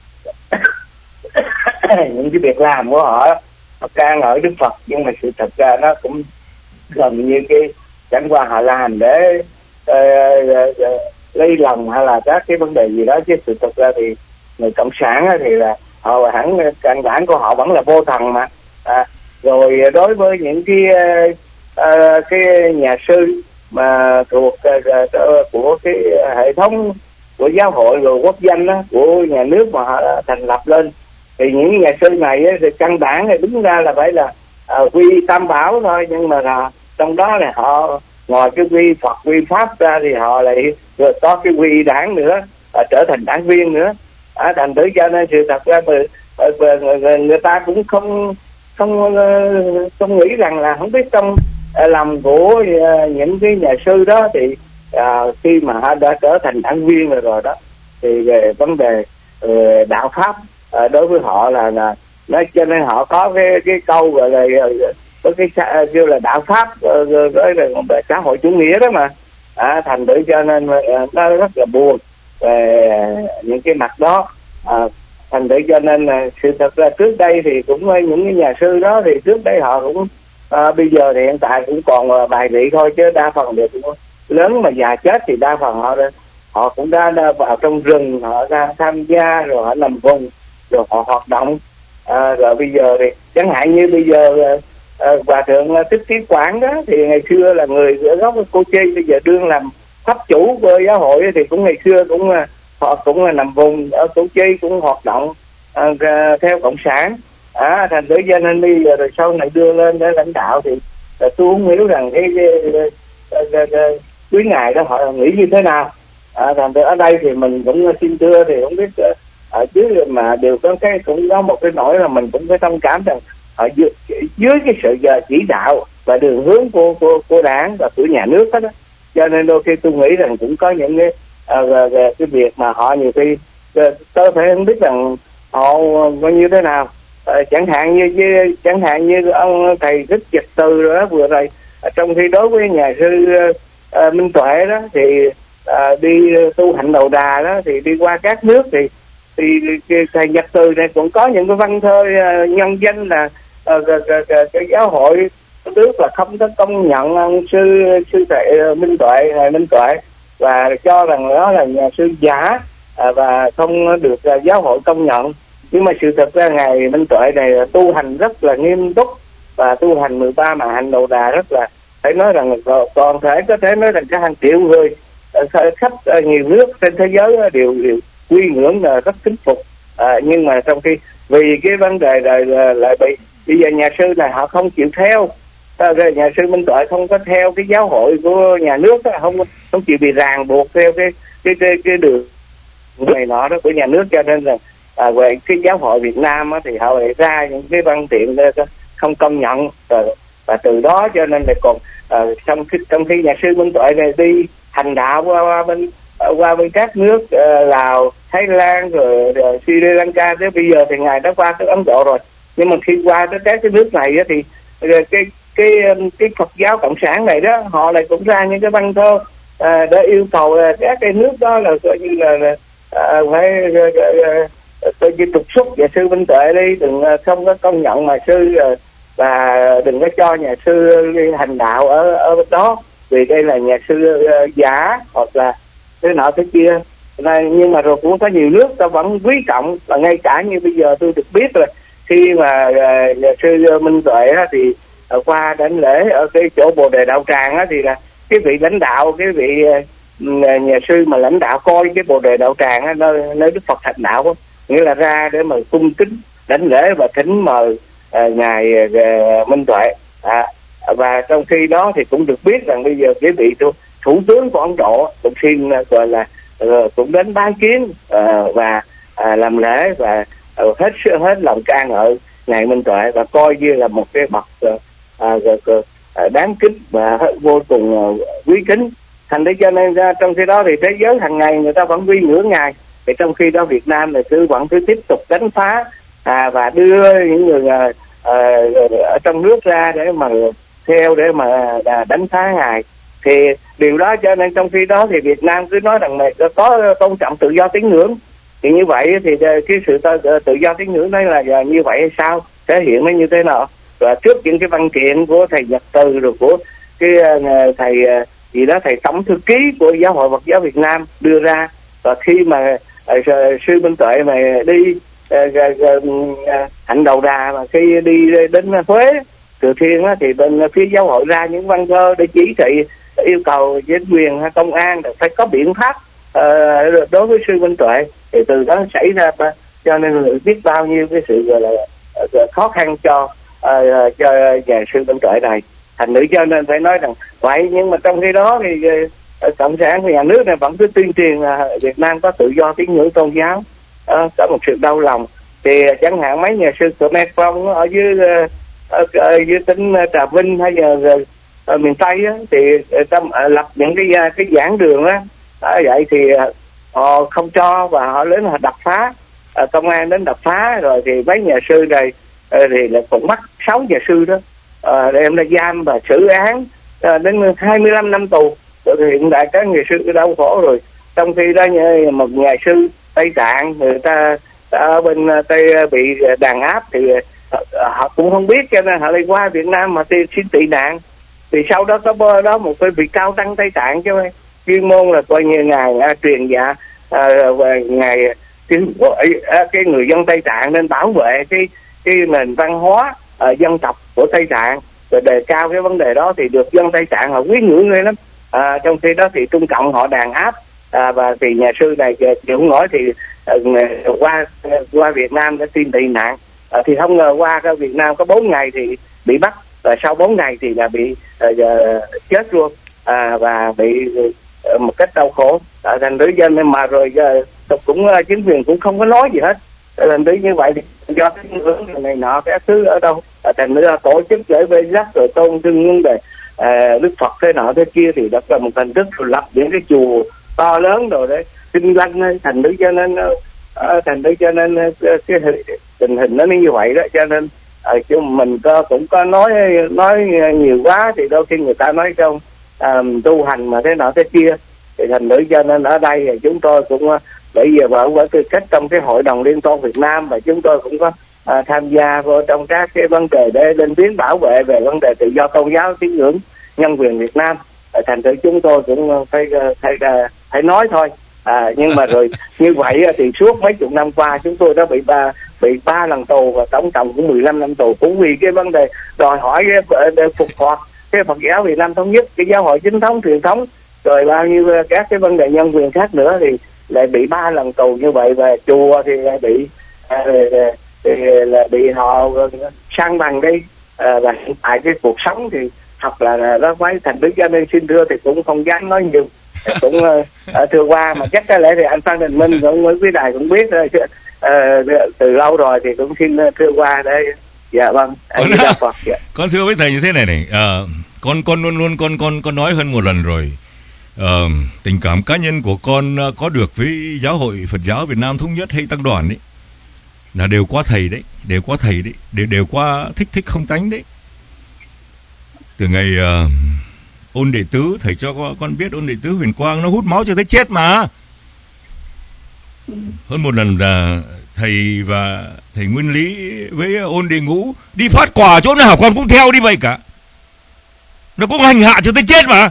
những cái việc làm của họ họ ca ngợi Đức Phật, nhưng mà sự thật ra nó cũng gần như cái chẳng qua họ làm để uh, uh, uh, lấy lòng hay là các cái vấn đề gì đó, chứ sự thật ra thì người cộng sản thì là họ hẳn căn bản của họ vẫn là vô thần mà. À, rồi đối với những cái uh, uh, cái nhà sư mà thuộc uh, uh, của cái hệ thống của giáo hội rồi quốc danh đó, của nhà nước mà họ thành lập lên, thì những nhà sư này thì căn bản thì đứng ra là phải là uh, quy tam bảo thôi, nhưng mà là trong đó là họ ngoài cái quy Phật quy Pháp ra thì họ lại rồi có cái quy đảng nữa, uh, trở thành đảng viên nữa. À, thành thử cho nên sự thật ra người, người, người ta cũng không không không nghĩ rằng là không biết trong lòng của những cái nhà sư đó thì à, khi mà họ đã trở thành đảng viên rồi rồi đó, thì về vấn đề uh, đạo pháp uh, đối với họ là là nói, cho nên họ có cái cái câu gọi là có cái kêu là đạo pháp với uh, xã hội chủ nghĩa đó mà. À, thành thử cho nên uh, nó rất là buồn về những cái mặt đó. À, thành thử cho nên là sự thật là trước đây thì cũng những cái nhà sư đó thì trước đây họ cũng à, bây giờ thì hiện tại cũng còn bài vị thôi, chứ đa phần đều cũng lớn mà già chết thì đa phần họ họ cũng đã, đã vào trong rừng, họ ra tham gia rồi họ nằm vùng rồi họ hoạt động. À, rồi bây giờ thì chẳng hạn như bây giờ à, hòa thượng Thích Trí Quảng đó thì ngày xưa là người ở gốc Cô Chi, bây giờ đương làm pháp chủ của giáo hội thì cũng ngày xưa cũng họ cũng là nằm vùng ở Củ Chi, cũng hoạt động à, theo cộng sản. À, thành thử cho nên bây giờ rồi sau này đưa lên để lãnh đạo thì tôi không hiểu rằng cái, cái, cái, cái, cái quý ngài đó họ nghĩ như thế nào. À, thành thử ở đây thì mình cũng xin thưa thì không biết ở dưới mà đều có cái cũng có một cái nỗi là mình cũng phải thông cảm rằng ở dưới, dưới cái sự chỉ đạo và đường hướng của của, của đảng và của nhà nước đó, đó. Cho nên đôi khi tôi nghĩ rằng cũng có những cái À, về, về cái việc mà họ nhiều khi tôi phải không biết rằng họ có như thế nào. À, chẳng hạn như, như chẳng hạn như ông thầy Thích Trạch Từ rồi đó vừa rồi, à, trong khi đối với nhà sư à, Minh Tuệ đó thì à, đi tu hạnh đầu đà đó thì đi qua các nước thì thì thầy Nhật Từ này cũng có những cái văn thơ à, nhân danh là à, cái, cái, cái, cái giáo hội nước là không có công nhận ông sư sư thầy Minh Tuệ thầy Minh Tuệ và cho rằng đó là nhà sư giả à, và không được à, giáo hội công nhận. Nhưng mà sự thật ra ngài Minh Tuệ này là tu hành rất là nghiêm túc và tu hành mười ba mà hạnh đầu đà rất là phải nói rằng toàn thể có thể nói rằng cả hàng triệu người khắp à, nhiều nước trên thế giới đều đều quy ngưỡng là rất kính phục. À, nhưng mà trong khi vì cái vấn đề là lại bị bây giờ nhà sư này họ không chịu theo nhà sư Minh Tuệ không có theo cái giáo hội của nhà nước đó, không không chịu bị ràng buộc theo cái cái cái, cái đường này nọ đó của nhà nước, cho nên là à, về cái giáo hội Việt Nam á, thì họ lại ra những cái văn kiện không công nhận, và, và từ đó cho nên là còn à, trong khi trong khi nhà sư Minh Tuệ này đi hành đạo qua, qua bên qua bên các nước uh, Lào, Thái Lan rồi, rồi Sri Lanka, tới bây giờ thì ngài đã qua tới Ấn Độ rồi, nhưng mà khi qua tới các cái nước này á, thì cái cái cái cái Phật giáo Cộng sản này đó, họ lại cũng ra những cái văn thơ à, để yêu cầu à, các cái nước đó là coi như là, là à, phải coi như trục xuất nhà sư Minh Tuệ đi, đừng không có công nhận mà sư, và đừng có cho nhà sư đi hành đạo ở ở đó, vì đây là nhà sư uh, giả hoặc là thế nọ thế kia. Nên, nhưng mà rồi cũng có nhiều nước ta vẫn quý trọng, và ngay cả như bây giờ tôi được biết là khi mà uh, nhà sư Minh Tuệ á, thì uh, qua đảnh lễ ở cái chỗ Bồ Đề Đạo Tràng á, thì là cái vị lãnh đạo, cái vị uh, nhà sư mà lãnh đạo coi cái Bồ Đề Đạo Tràng á, nơi, nơi Đức Phật thành đạo á, nghĩa là ra để mà cung kính đảnh lễ và thỉnh mời uh, ngài uh, Minh Tuệ. À, và trong khi đó thì cũng được biết rằng bây giờ cái vị thủ tướng của Ấn Độ cũng xin gọi là uh, cũng đến bái kiến uh, và uh, làm lễ và uh, hết hết lòng ca ngợi ngài Minh Tuệ, và coi như là một cái bậc uh, uh, uh, đáng kính và vô cùng uh, quý kính. Thành thế cho nên ra trong khi đó thì thế giới hàng ngày người ta vẫn quy ngưỡng ngài, thì trong khi đó Việt Nam thì cứ vẫn cứ tiếp tục đánh phá à, và đưa những người uh, uh, ở trong nước ra để mà theo để mà đánh phá ngài. Thì điều đó cho nên trong khi đó thì Việt Nam cứ nói rằng này có tôn trọng tự do tín ngưỡng, thì như vậy thì cái sự tự do tín ngưỡng đó là như vậy hay sao, thể hiện nó như thế nào? Và trước những cái văn kiện của thầy Nhật Từ rồi của cái thầy gì đó, thầy tổng thư ký của Giáo hội Phật giáo Việt Nam đưa ra, và khi mà sư Minh Tuệ mà đi hạnh đầu đà, mà khi đi đến Huế, Thừa Thiên á, thì bên phía giáo hội ra những văn thơ để chỉ thị yêu cầu chính quyền hay công an phải có biện pháp uh, đối với sư Minh Tuệ, thì từ đó xảy ra, cho nên biết bao nhiêu cái sự gọi là uh, khó khăn cho uh, cho nhà sư Minh Tuệ này. Thành nữ cho nên phải nói rằng vậy, nhưng mà trong khi đó thì uh, cộng sản thì nhà nước này vẫn cứ tuyên truyền là uh, Việt Nam có tự do tín ngưỡng tôn giáo. Uh, có một sự đau lòng, thì uh, chẳng hạn mấy nhà sư Khmer Phong ở dưới uh, ở, ở dưới tỉnh Trà Vinh hay là ở miền Tây á, thì tâm lập những cái cái giảng đường á, ở vậy thì họ không cho, và họ đến họ đập phá, à, công an đến đập phá, rồi thì mấy nhà sư này thì là cũng bắt sáu nhà sư đó à, đem ra giam và xử án à, đến hai mươi lăm năm tù. Rồi thì hiện tại các nhà sư đau khổ rồi, trong khi đó một nhà sư Tây Tạng người ta ở bên Tây bị đàn áp thì họ cũng không biết, cho nên họ đi qua Việt Nam mà xin tị nạn. Thì sau đó có đó một cái vị cao tăng Tây Tạng chứ chuyên môn là coi như ngài à, truyền dạ à, về ngài cái, à, cái người dân Tây Tạng nên bảo vệ cái cái nền văn hóa à, dân tộc của Tây Tạng, rồi đề cao cái vấn đề đó thì được dân Tây Tạng họ quý ngưỡng ghê lắm. À, trong khi đó thì Trung Cộng họ đàn áp, à, và thì nhà sư này chịu không nổi thì à, qua qua Việt Nam để xin tị nạn. À, thì không ngờ qua cái Việt Nam có bốn ngày thì bị bắt, và sau bốn ngày thì là bị uh, chết luôn, à, và bị uh, một cách đau khổ. À, thành nữ dân mà rồi uh, cũng uh, chính quyền cũng không có nói gì hết. Thành nữ như vậy thì do cái hướng này nọ cái thứ ở đâu, à, thành nữ tổ chức lễ vê sắc rồi tôn trưng vấn đề uh, Đức Phật thế nọ thế kia, thì đó là một hình thức lập những cái chùa to lớn rồi đấy kinh doanh. Thành nữ cho nên uh, thành nữ cho nên uh, cái tình hình nó như vậy đó, cho nên à, chứ mình có, cũng có nói nói nhiều quá thì đôi khi người ta nói trong à, tu hành mà thế nọ thế kia, thì thành nữ cho nên ở đây thì chúng tôi cũng bây giờ ở với tư cách trong cái hội đồng Liên tôn Việt Nam, và chúng tôi cũng có à, tham gia vô trong các cái vấn đề để lên tiếng bảo vệ về vấn đề tự do tôn giáo tín ngưỡng nhân quyền Việt Nam. À, thành thử chúng tôi cũng phải phải phải nói thôi. À, nhưng mà rồi như vậy thì suốt mấy chục năm qua chúng tôi đã bị ba bị ba lần tù, và tổng cộng cũng mười lăm năm tù, cũng vì cái vấn đề đòi hỏi để phục hoạt cái Phật giáo Việt Nam thống nhất, cái giáo hội chính thống truyền thống, rồi bao nhiêu các cái vấn đề nhân quyền khác nữa, thì lại bị ba lần tù như vậy. Và chùa thì lại bị à, thì là bị họ sang bằng cái uh, và hiện tại cái cuộc sống thì học là nó quái, thành đức cho nên xin thưa thì cũng không dám nói nhiều. Cũng uh, thưa qua mà chắc có lẽ thì anh Phan Đình Minh cũng với quý đài cũng biết rồi, uh, từ lâu rồi thì cũng xin thưa qua đấy. Dạ vâng. Anh con, Phật, dạ. Con thưa với thầy như thế này này, à, con con luôn luôn con con con nói hơn một lần rồi, à, tình cảm cá nhân của con có được với giáo hội Phật giáo Việt Nam Thống Nhất hay tăng đoàn đấy là đều qua thầy đấy, đều qua thầy đấy, đều đều qua thích thích không tánh đấy. Từ ngày uh, ôn đệ tứ, thầy cho con, con biết ôn đệ tứ Huyền Quang nó hút máu cho tới chết mà. Hơn một lần là thầy và thầy Nguyên Lý với ôn đệ ngũ đi phát quả chỗ nào con cũng theo đi vậy cả, nó cũng hành hạ cho tới chết mà.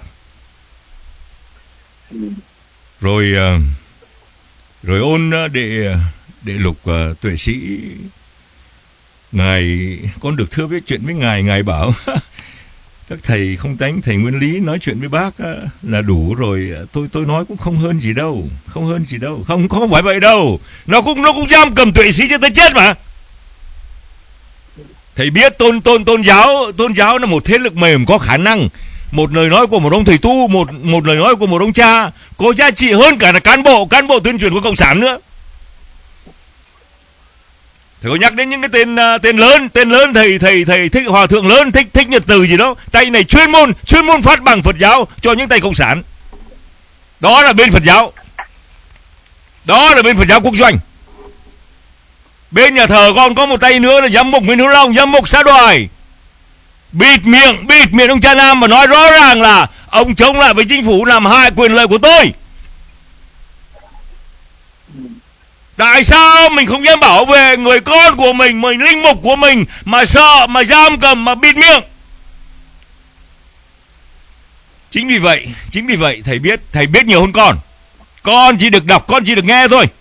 Rồi uh, rồi ôn đệ đệ lục uh, tuệ sĩ, ngài con được thưa biết chuyện với ngài, ngài bảo các thầy không tánh, thầy Nguyên Lý nói chuyện với bác là đủ rồi, tôi tôi nói cũng không hơn gì đâu, không hơn gì đâu, không không phải vậy đâu, nó cũng nó cũng giam cầm tuệ sĩ cho tới chết mà. Thầy biết tôn tôn tôn giáo tôn giáo là một thế lực mềm có khả năng, một lời nói của một ông thầy tu, một một lời nói của một ông cha có giá trị hơn cả là cán bộ cán bộ tuyên truyền của cộng sản nữa. Thầy có nhắc đến những cái tên uh, tên lớn, tên lớn thầy thầy thầy thích hòa thượng lớn, thích thích Nhật Từ gì đó, tay này chuyên môn chuyên môn phát bằng Phật giáo cho những tay cộng sản. Đó là bên Phật giáo. Đó là bên Phật giáo quốc doanh. Bên nhà thờ con có một tay nữa là giám mục Nguyễn Hữu Long, giám mục xã Đoài. Bịt miệng, bịt miệng ông cha Nam mà nói rõ ràng là ông chống lại với chính phủ làm hại quyền lợi của tôi. Tại sao mình không dám bảo vệ người con của mình, mình linh mục của mình mà sợ, mà giam cầm, mà bịt miệng? Chính vì vậy, chính vì vậy thầy biết, thầy biết nhiều hơn con. Con chỉ được đọc, con chỉ được nghe thôi.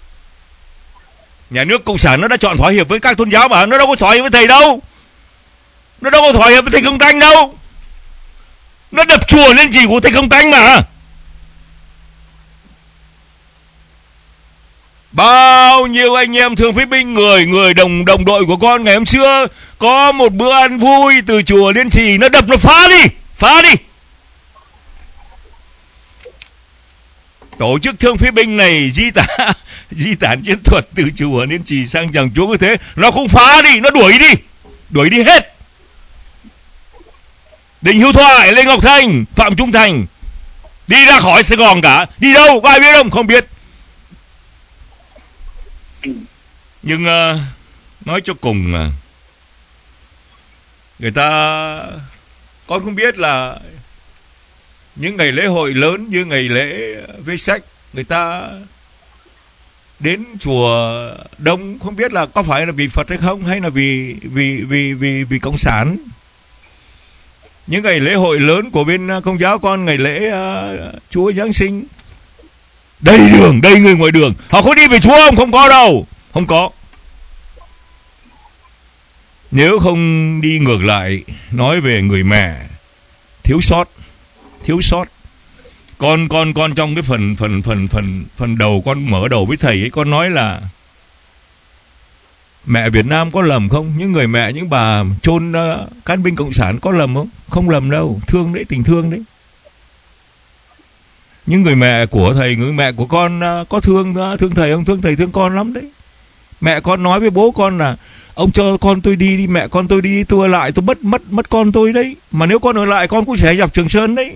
Nhà nước cộng sản nó đã chọn thỏa hiệp với các tôn giáo mà, nó đâu có thỏa hiệp với thầy đâu. Nó đâu có thỏa hiệp với thầy Không Tánh đâu. Nó đập chùa lên chỉ của thầy Không Tánh mà. Bao nhiêu anh em thương phế binh, người người đồng đồng đội của con ngày hôm xưa có một bữa ăn vui từ chùa Liên Trì, nó đập nó phá đi, phá đi. Tổ chức thương phế binh này di tản di tản chiến thuật từ chùa Liên Trì sang Tràng Chúa như thế, nó không phá đi, nó đuổi đi, đuổi đi hết. Đình Hữu Thoại, Lê Ngọc Thanh, Phạm Trung Thành đi ra khỏi Sài Gòn cả, đi đâu có ai biết không? Không biết. Nhưng uh, nói cho cùng uh, người ta, con không biết là những ngày lễ hội lớn như ngày lễ Vesak, người ta đến chùa đông, không biết là có phải là vì Phật hay không, hay là vì vì vì vì vì cộng sản. Những ngày lễ hội lớn của bên Công giáo, con ngày lễ uh, Chúa Giáng sinh, đầy đường, đầy người ngoài đường, họ có đi về Chúa không? Không có đâu, không có. Nếu không đi ngược lại nói về người mẹ thiếu sót, thiếu sót. Con con con trong cái phần phần phần phần phần đầu con mở đầu với thầy ấy, con nói là mẹ Việt Nam có lầm không? Những người mẹ, những bà chôn uh, cán binh cộng sản có lầm không? Không lầm đâu, thương đấy, tình thương đấy. Những người mẹ của thầy, người mẹ của con uh, có thương uh, thương thầy không? Thương thầy, thương con lắm đấy. Mẹ con nói với bố con là ông cho con tôi đi đi, mẹ con tôi đi, tôi ở lại tôi mất mất mất con tôi đấy. Mà nếu con ở lại con cũng sẽ dọc Trường Sơn đấy.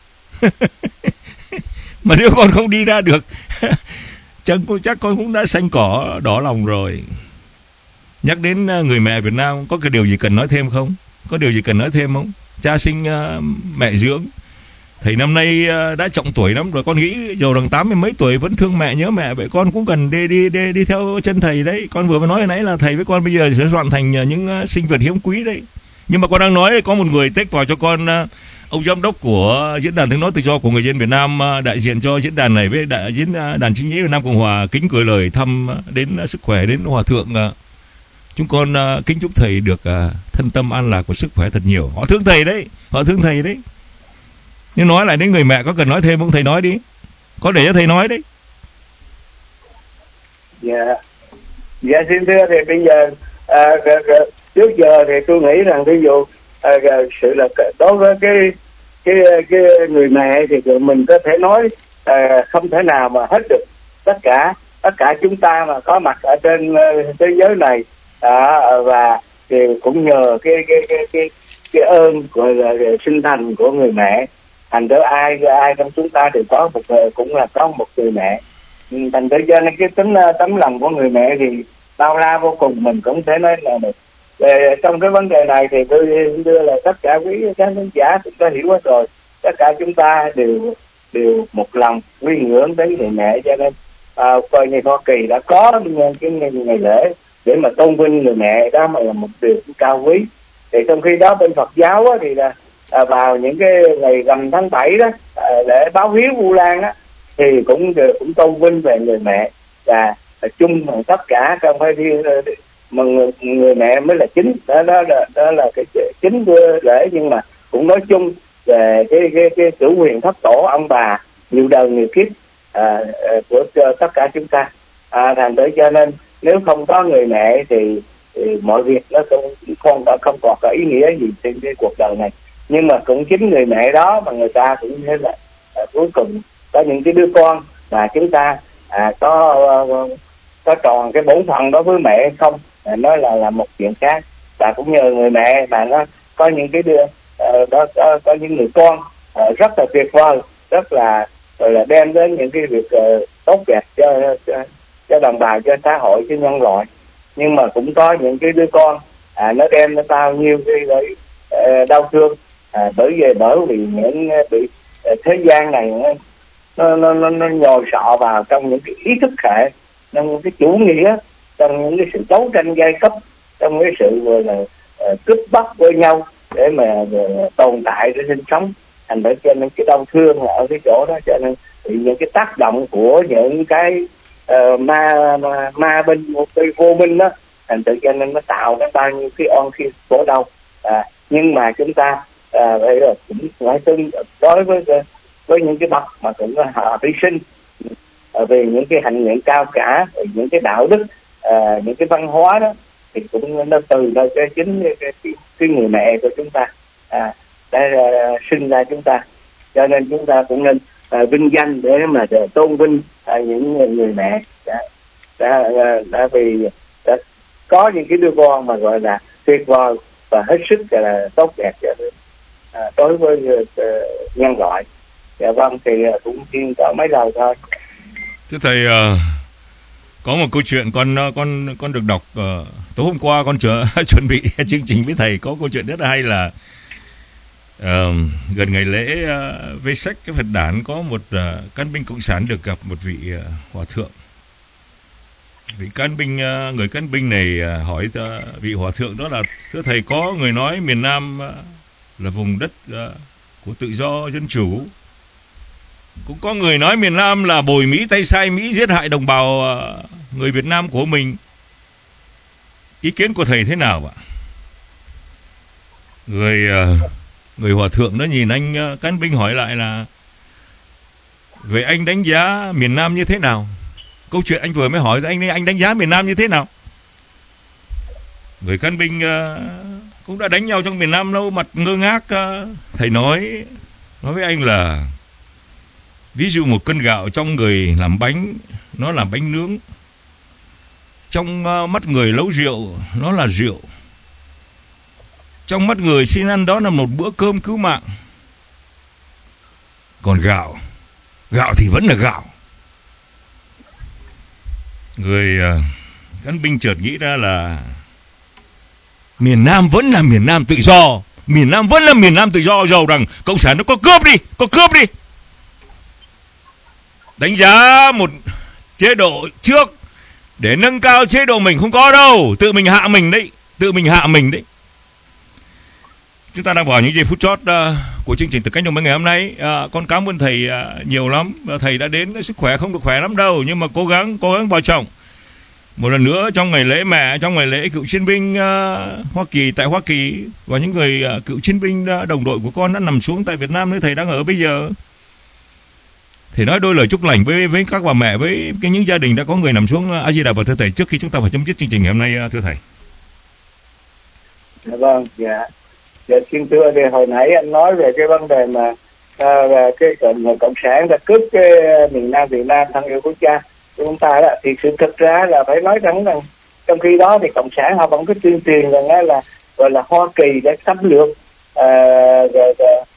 Mà nếu con không đi ra được chắc, chắc con cũng đã xanh cỏ đỏ lòng rồi. Nhắc đến người mẹ Việt Nam, có cái điều gì cần nói thêm không? Có điều gì cần nói thêm không? Cha sinh uh, mẹ dưỡng. Thầy năm nay uh, đã trọng tuổi lắm rồi, con nghĩ dù đằng tám mươi mấy tuổi vẫn thương mẹ, nhớ mẹ, vậy con cũng cần đi đi đi đi theo chân thầy đấy. Con vừa mới nói hồi nãy là thầy với con bây giờ sẽ soạn thành những uh, sinh vật hiếm quý đấy. Nhưng mà con đang nói có một người take vào cho con, uh, ông giám đốc của diễn đàn Tiếng Nói Tự Do của Người Dân Việt Nam, uh, đại diện cho diễn đàn này với đại diễn uh, đàn chính nghĩa Việt Nam Cộng Hòa, kính gửi lời thăm uh, đến uh, sức khỏe đến hòa thượng. Uh, chúng con uh, kính chúc thầy được uh, thân tâm an lạc và sức khỏe thật nhiều. Họ thương thầy đấy, họ thương thầy đấy. Nhưng nói lại đến người mẹ có cần nói thêm không? Thầy nói đi, có để cho thầy nói đấy. Dạ, dạ xin thưa thì bây giờ à, trước giờ thì tôi nghĩ rằng ví dụ à, sự là đối với cái cái cái người mẹ thì mình có thể nói à, không thể nào mà hết được tất cả tất cả chúng ta mà có mặt ở trên uh, thế giới này à, và thì cũng nhờ cái cái cái cái cái ơn gọi là sinh thành của người mẹ, thành ra ai ai trong chúng ta đều có một cũng là có một người mẹ, thành ra cho nên cái tính tấm lòng của người mẹ thì bao la vô cùng, mình cũng thể nói là được. Về trong cái vấn đề này thì tôi đưa là tất cả quý khán giả cũng đã hiểu hết rồi, tất cả chúng ta đều đều một lòng quy ngưỡng đến người mẹ, cho nên à, coi như Hoa Kỳ đã có cái ngày, ngày lễ để mà tôn vinh người mẹ, đó mà là một điều cao quý. Thì trong khi đó bên Phật giáo á, thì là à, vào những cái ngày rằm tháng bảy đó à, để báo hiếu Vu Lan á thì cũng cũng tôn vinh về người mẹ, và chung tất cả không phải đi mà người, người mẹ mới là chính, đó, đó là đó là cái chính của lễ, nhưng mà cũng nói chung về cái cái cái chủ quyền thất tổ ông bà nhiều đời nhiều kiếp à, của tất cả chúng ta. À, thành tới cho nên nếu không có người mẹ thì, thì mọi việc nó cũng không có không còn có ý nghĩa gì trên cái cuộc đời này. Nhưng mà cũng chính người mẹ đó mà người ta cũng thế là à, cuối cùng có những cái đứa con mà chúng ta à, có uh, có tròn cái bổn phận đối với mẹ không, à, nói là là một chuyện khác. Và cũng nhờ người mẹ mà nó có những cái đứa uh, đó có, có những người con uh, rất là tuyệt vời, rất là rồi là đem đến những cái việc uh, tốt đẹp cho, cho cho đồng bào, cho xã hội, cho nhân loại. Nhưng mà cũng có những cái đứa con à, nó đem nó bao nhiêu cái uh, đau thương à, bởi vì bởi vì những bị uh, thế gian này nó nó nó, nó nhồi sọ vào trong những cái ý thức hệ, trong những cái chủ nghĩa, trong những cái sự đấu tranh giai cấp, trong cái sự gọi là uh, cướp bóc với nhau để mà uh, tồn tại, để sinh sống. Thành ra cho nên cái đau thương là ở cái chỗ đó, cho nên thì những cái tác động của những cái uh, ma, ma ma binh, một cái vô minh đó, thành tự cho nên nó tạo ra bao nhiêu cái oan khiên khổ đau. À, nhưng mà chúng ta à, bây giờ cũng phải tương đối với với những cái bậc mà cũng họ hy sinh à, về những cái hạnh nguyện cao cả, những cái đạo đức, à, những cái văn hóa đó, thì cũng nó từ nơi cái chính cái, cái, cái người mẹ của chúng ta à, đã uh, sinh ra chúng ta, cho nên chúng ta cũng nên uh, vinh danh để mà để tôn vinh uh, những người, người mẹ đã, đã, uh, đã vì đã có những cái đứa con mà gọi là tuyệt vời và hết sức là tốt đẹp cho uh, đối với uh, nhân loại. Dạ vâng, thì uh, cũng chỉ có mấy lời thôi. Thưa thầy, uh, có một câu chuyện con con con được đọc uh, tối hôm qua, con chưa chuẩn bị chương trình với thầy, có câu chuyện rất là hay là uh, gần ngày lễ uh, Vesak cái Phật đản, có một uh, cán binh cộng sản được gặp một vị uh, hòa thượng. Vị cán binh uh, người cán binh này uh, hỏi uh, vị hòa thượng đó là: thưa thầy, có người nói miền Nam uh, là vùng đất uh, của tự do dân chủ, cũng có người nói miền Nam là bồi Mỹ, tay sai Mỹ giết hại đồng bào uh, người Việt Nam của mình. Ý kiến của thầy thế nào ạ? Người uh, người hòa thượng đó nhìn anh uh, cán binh hỏi lại là: vậy anh đánh giá miền Nam như thế nào? Câu chuyện anh vừa mới hỏi anh anh đánh giá miền Nam như thế nào? Người cán binh uh, cũng đã đánh nhau trong miền Nam lâu, mặt ngơ ngác. Uh, thầy nói nói với anh là: ví dụ một cân gạo trong người làm bánh, nó là bánh nướng. Trong uh, mắt người nấu rượu, nó là rượu. Trong mắt người xin ăn đó là một bữa cơm cứu mạng. Còn gạo, gạo thì vẫn là gạo. Người uh, cán binh chợt nghĩ ra là miền Nam vẫn là miền Nam tự do, miền Nam vẫn là miền Nam tự do, dầu rằng cộng sản nó có cướp đi, có cướp đi. Đánh giá một chế độ trước để nâng cao chế độ mình không có đâu, tự mình hạ mình đấy, tự mình hạ mình đấy. Chúng ta đang vào những giây phút chót uh, của chương trình Từ Cánh Đồng Mây ngày hôm nay. Uh, con cảm ơn thầy uh, nhiều lắm. Uh, thầy đã đến, sức khỏe không được khỏe lắm đâu, nhưng mà cố gắng cố gắng bảo trọng. Một lần nữa, trong ngày lễ mẹ, trong ngày lễ cựu chiến binh uh, Hoa Kỳ tại Hoa Kỳ, và những người uh, cựu chiến binh uh, đồng đội của con đã nằm xuống tại Việt Nam nơi thầy đang ở bây giờ, thì nói đôi lời chúc lành với với các bà mẹ, với cái những gia đình đã có người nằm xuống. A Di Đà Phật. Thưa thầy, trước khi chúng ta phải chấm dứt chương trình ngày hôm nay, thưa thầy. Vâng, dạ. Dạ, xin thưa, thì hồi nãy anh nói về cái vấn đề mà à, về cái cộng, cộng sản đã cướp cái miền Nam Việt Nam thân yêu quốc gia của chúng ta đó, thì sự thực ra là phải nói rằng rằng trong khi đó thì cộng sản họ vẫn cứ tuyên truyền rằng là, là gọi là Hoa Kỳ đã xâm lược à, à,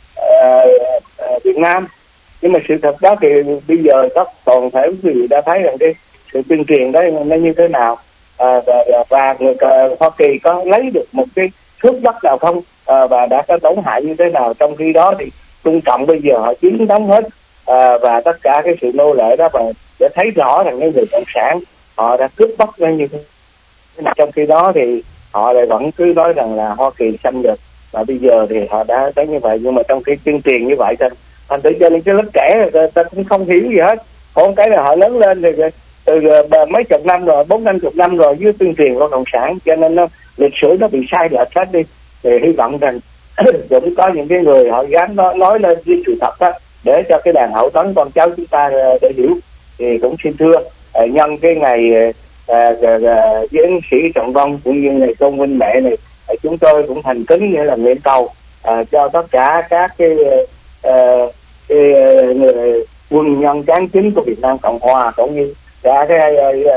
à, à, Việt Nam. Nhưng mà sự thật đó thì bây giờ các toàn thể quý vị đã thấy rằng cái sự tuyên truyền đó nó như thế nào, à, và, và người Hoa Kỳ có lấy được một cái thước đất nào không, à, và đã có tổn hại như thế nào. Trong khi đó thì Trung Cộng bây giờ họ chiếm đóng hết, à, và tất cả cái sự nô lệ đó, và để thấy rõ rằng cái người cộng sản họ đã cướp bóc nó như thế. Trong khi đó thì họ lại vẫn cứ nói rằng là Hoa Kỳ xâm lược, và bây giờ thì họ đã thấy như vậy. Nhưng mà trong khi tuyên truyền như vậy thành thành tự cho nên cái lớp trẻ người ta cũng không hiểu gì hết. Còn cái là họ lớn lên thì từ mấy chục năm rồi, bốn năm chục năm rồi dưới tuyên truyền của cộng sản, cho nên nó lịch sử nó bị sai lệch hết đi. Thì hy vọng rằng cũng có những cái người họ dám nói, nói lên với sự thật đó, để cho cái đàn hậu tấn con cháu chúng ta để hiểu. Thì cũng xin thưa, nhân cái ngày à, với ứng sĩ trọng vong cũng như ngày tôn vinh mẹ này, chúng tôi cũng thành kính nghĩa là nguyện cầu à, cho tất cả các cái, à, cái người quân nhân cán chính của Việt Nam Cộng Hòa, cũng như cả cái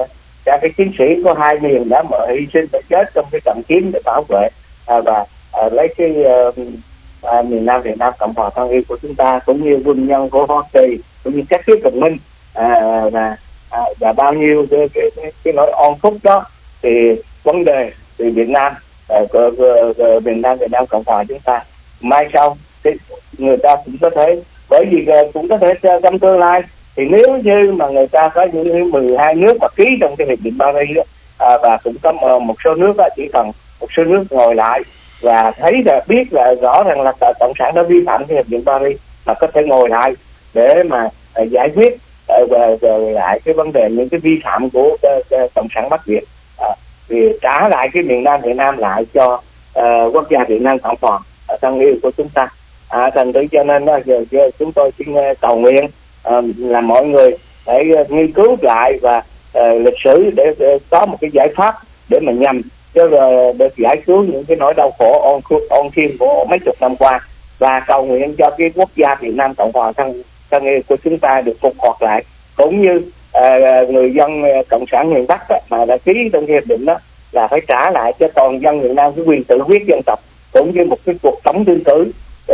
cả cái chiến sĩ của hai miền đã mở hy sinh và chết trong cái trận chiến để bảo vệ à, và à, lấy cái à, à, miền Nam Việt Nam Cộng Hòa thân yêu của chúng ta, cũng như quân nhân của Hoa Kỳ, cũng như các nước đồng minh, à, và à, và bao nhiêu cái cái, cái, cái nỗi oan khuất đó. Thì vấn đề từ Việt Nam à, của, của, của Việt Nam Việt Nam Cộng Hòa chúng ta mai sau thì người ta cũng có thể, bởi vì cũng có thể trong tương lai thì nếu như mà người ta có những mười hai nước mà ký trong cái hiệp định Paris đó, à, và cũng có một số nước đó, chỉ cần một số nước ngồi lại và thấy là biết là rõ rằng là cộng sản đã vi phạm cái hiệp định Paris, mà có thể ngồi lại để mà uh, giải quyết uh, về, về lại cái vấn đề những cái vi phạm của uh, uh, cộng sản Bắc Việt, uh, thì trả lại cái miền Nam Việt Nam lại cho uh, quốc gia Việt Nam Cộng Hòa uh, thân yêu của chúng ta. À, thành thử cho nên uh, giờ, giờ chúng tôi xin uh, cầu nguyện uh, là mọi người hãy uh, nghiên cứu lại và uh, lịch sử để, để có một cái giải pháp để mà nhằm cho để giải cứu những cái nỗi đau khổ on on thiên của mấy chục năm qua, và cầu nguyện cho cái quốc gia Việt Nam Cộng Hòa thân thân yêu của chúng ta được phục hoạt lại, cũng như uh, người dân cộng sản miền Bắc đó, mà đã ký trong hiệp định đó, là phải trả lại cho toàn dân miền Nam cái quyền tự quyết dân tộc, cũng như một cái cuộc tổng tuyển cử,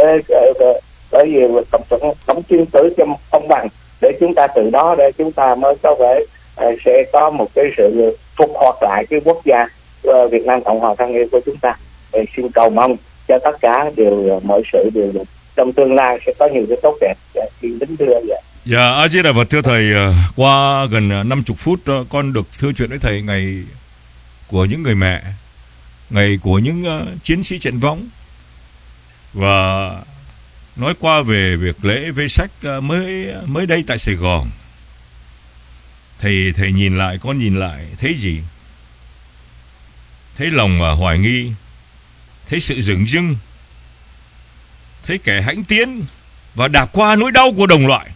bởi vì tổng tổng tổng tuyển cử cho công bằng, để chúng ta từ đó để chúng ta mới có thể uh, sẽ có một cái sự phục hoạt lại cái quốc gia uh, Việt Nam Cộng Hòa thân yêu của chúng ta. Để xin cầu mong cho tất cả đều mọi sự đều được trong tương lai sẽ có nhiều cái tốt đẹp. Xin kính thưa vậy. Dạ, A Di Đà Phật. Thưa thầy, qua gần năm mươi phút con được thưa chuyện với thầy ngày của những người mẹ, ngày của những uh, chiến sĩ trận võng, và nói qua về việc lễ Vê Sách uh, mới mới đây tại Sài Gòn. Thầy thầy nhìn lại, con nhìn lại thấy gì? Thấy lòng uh, hoài nghi, thấy sự dửng dưng, thấy kẻ hãnh tiến và đạp qua nỗi đau của đồng loại,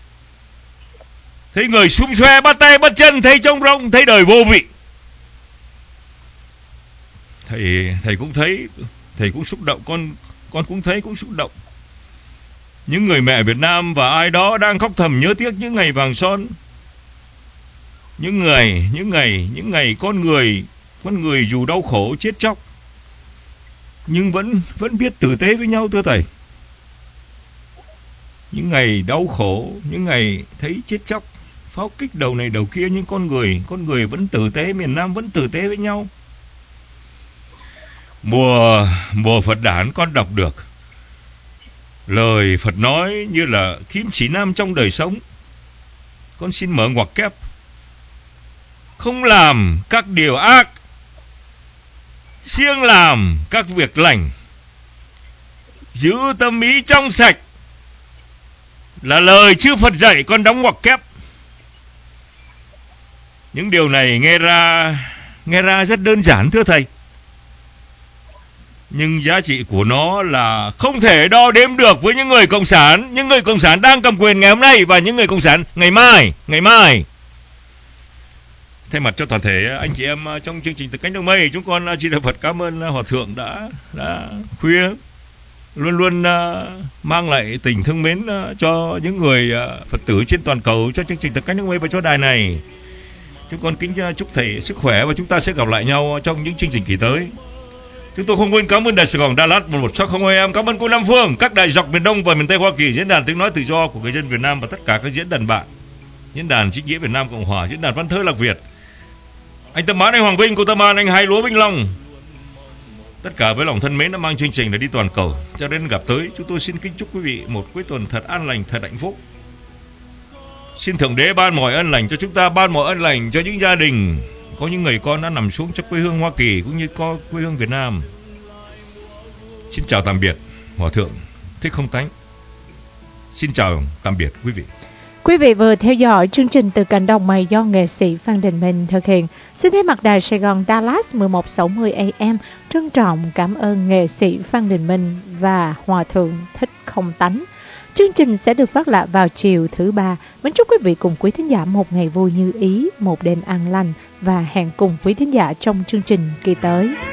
thấy người xum xoe bắt tay bắt chân, thấy trông rỗng, thấy đời vô vị. Thầy thầy cũng thấy, thầy cũng xúc động, con con cũng thấy cũng xúc động. Những người mẹ Việt Nam và ai đó đang khóc thầm nhớ tiếc những ngày vàng son, những ngày những ngày những ngày con người con người dù đau khổ chết chóc nhưng vẫn vẫn biết tử tế với nhau, thưa thầy. Những ngày đau khổ, những ngày thấy chết chóc, pháo kích đầu này đầu kia, nhưng con người con người vẫn tử tế, miền Nam vẫn tử tế với nhau. Mùa mùa Phật đản con đọc được lời Phật nói như là kim chỉ nam trong đời sống. Con xin mở ngoặc kép: không làm các điều ác, siêng làm các việc lành, giữ tâm ý trong sạch, là lời chư Phật dạy. Con đóng ngoặc kép. Những điều này nghe ra nghe ra rất đơn giản, thưa thầy, nhưng giá trị của nó là không thể đo đếm được với những người cộng sản, những người cộng sản đang cầm quyền ngày hôm nay và những người cộng sản ngày mai, ngày mai. thay mặt cho toàn thể anh chị em trong chương trình Từ Cánh Đồng Mây, chúng con chỉ đạo Phật cảm ơn Hòa Thượng đã đã khuya luôn luôn mang lại tình thương mến cho những người Phật tử trên toàn cầu, cho chương trình Từ Cánh Đồng Mây và cho đài này. Chúng con kính chúc thầy sức khỏe và chúng ta sẽ gặp lại nhau trong những chương trình kỳ tới. Chúng tôi không quên cảm ơn Đài Sài Gòn Đà Lạt một một sáu không a em, cảm ơn cô Nam Phương, các đài dọc miền Đông và miền Tây Hoa Kỳ, diễn đàn tiếng nói tự do của người dân Việt Nam và tất cả các diễn đàn bạn, diễn đàn chính nghĩa Việt Nam Cộng Hòa, diễn đàn văn thơ Lạc Việt, anh Tâm Mãn, anh Hoàng Vinh, cô Tâm An, anh Hai Lúa Vĩnh Long, tất cả với lòng thân mến đã mang chương trình là đi toàn cầu. Cho đến gặp tới, chúng tôi xin kính chúc quý vị một cuối tuần thật an lành, thật hạnh phúc. Xin Thượng Đế ban mọi ân lành cho chúng ta, ban mọi ân lành cho những gia đình có những người con đã nằm xuống trong quê hương Hoa Kỳ cũng như có quê hương Việt Nam. Xin chào tạm biệt Hòa Thượng Thích Không Tánh. Xin chào tạm biệt quý vị. Quý vị vừa theo dõi chương trình Từ Cánh Đồng Mây do nghệ sĩ Phan Đình Minh thực hiện. Xin thay mặt Đài Sài Gòn Dallas một một sáu không a em trân trọng cảm ơn nghệ sĩ Phan Đình Minh và Hòa Thượng Thích Không Tánh. Chương trình sẽ được phát lại vào chiều thứ ba. Mến chúc quý vị cùng quý thính giả một ngày vui như ý, một đêm an lành và hẹn cùng quý thính giả trong chương trình kỳ tới.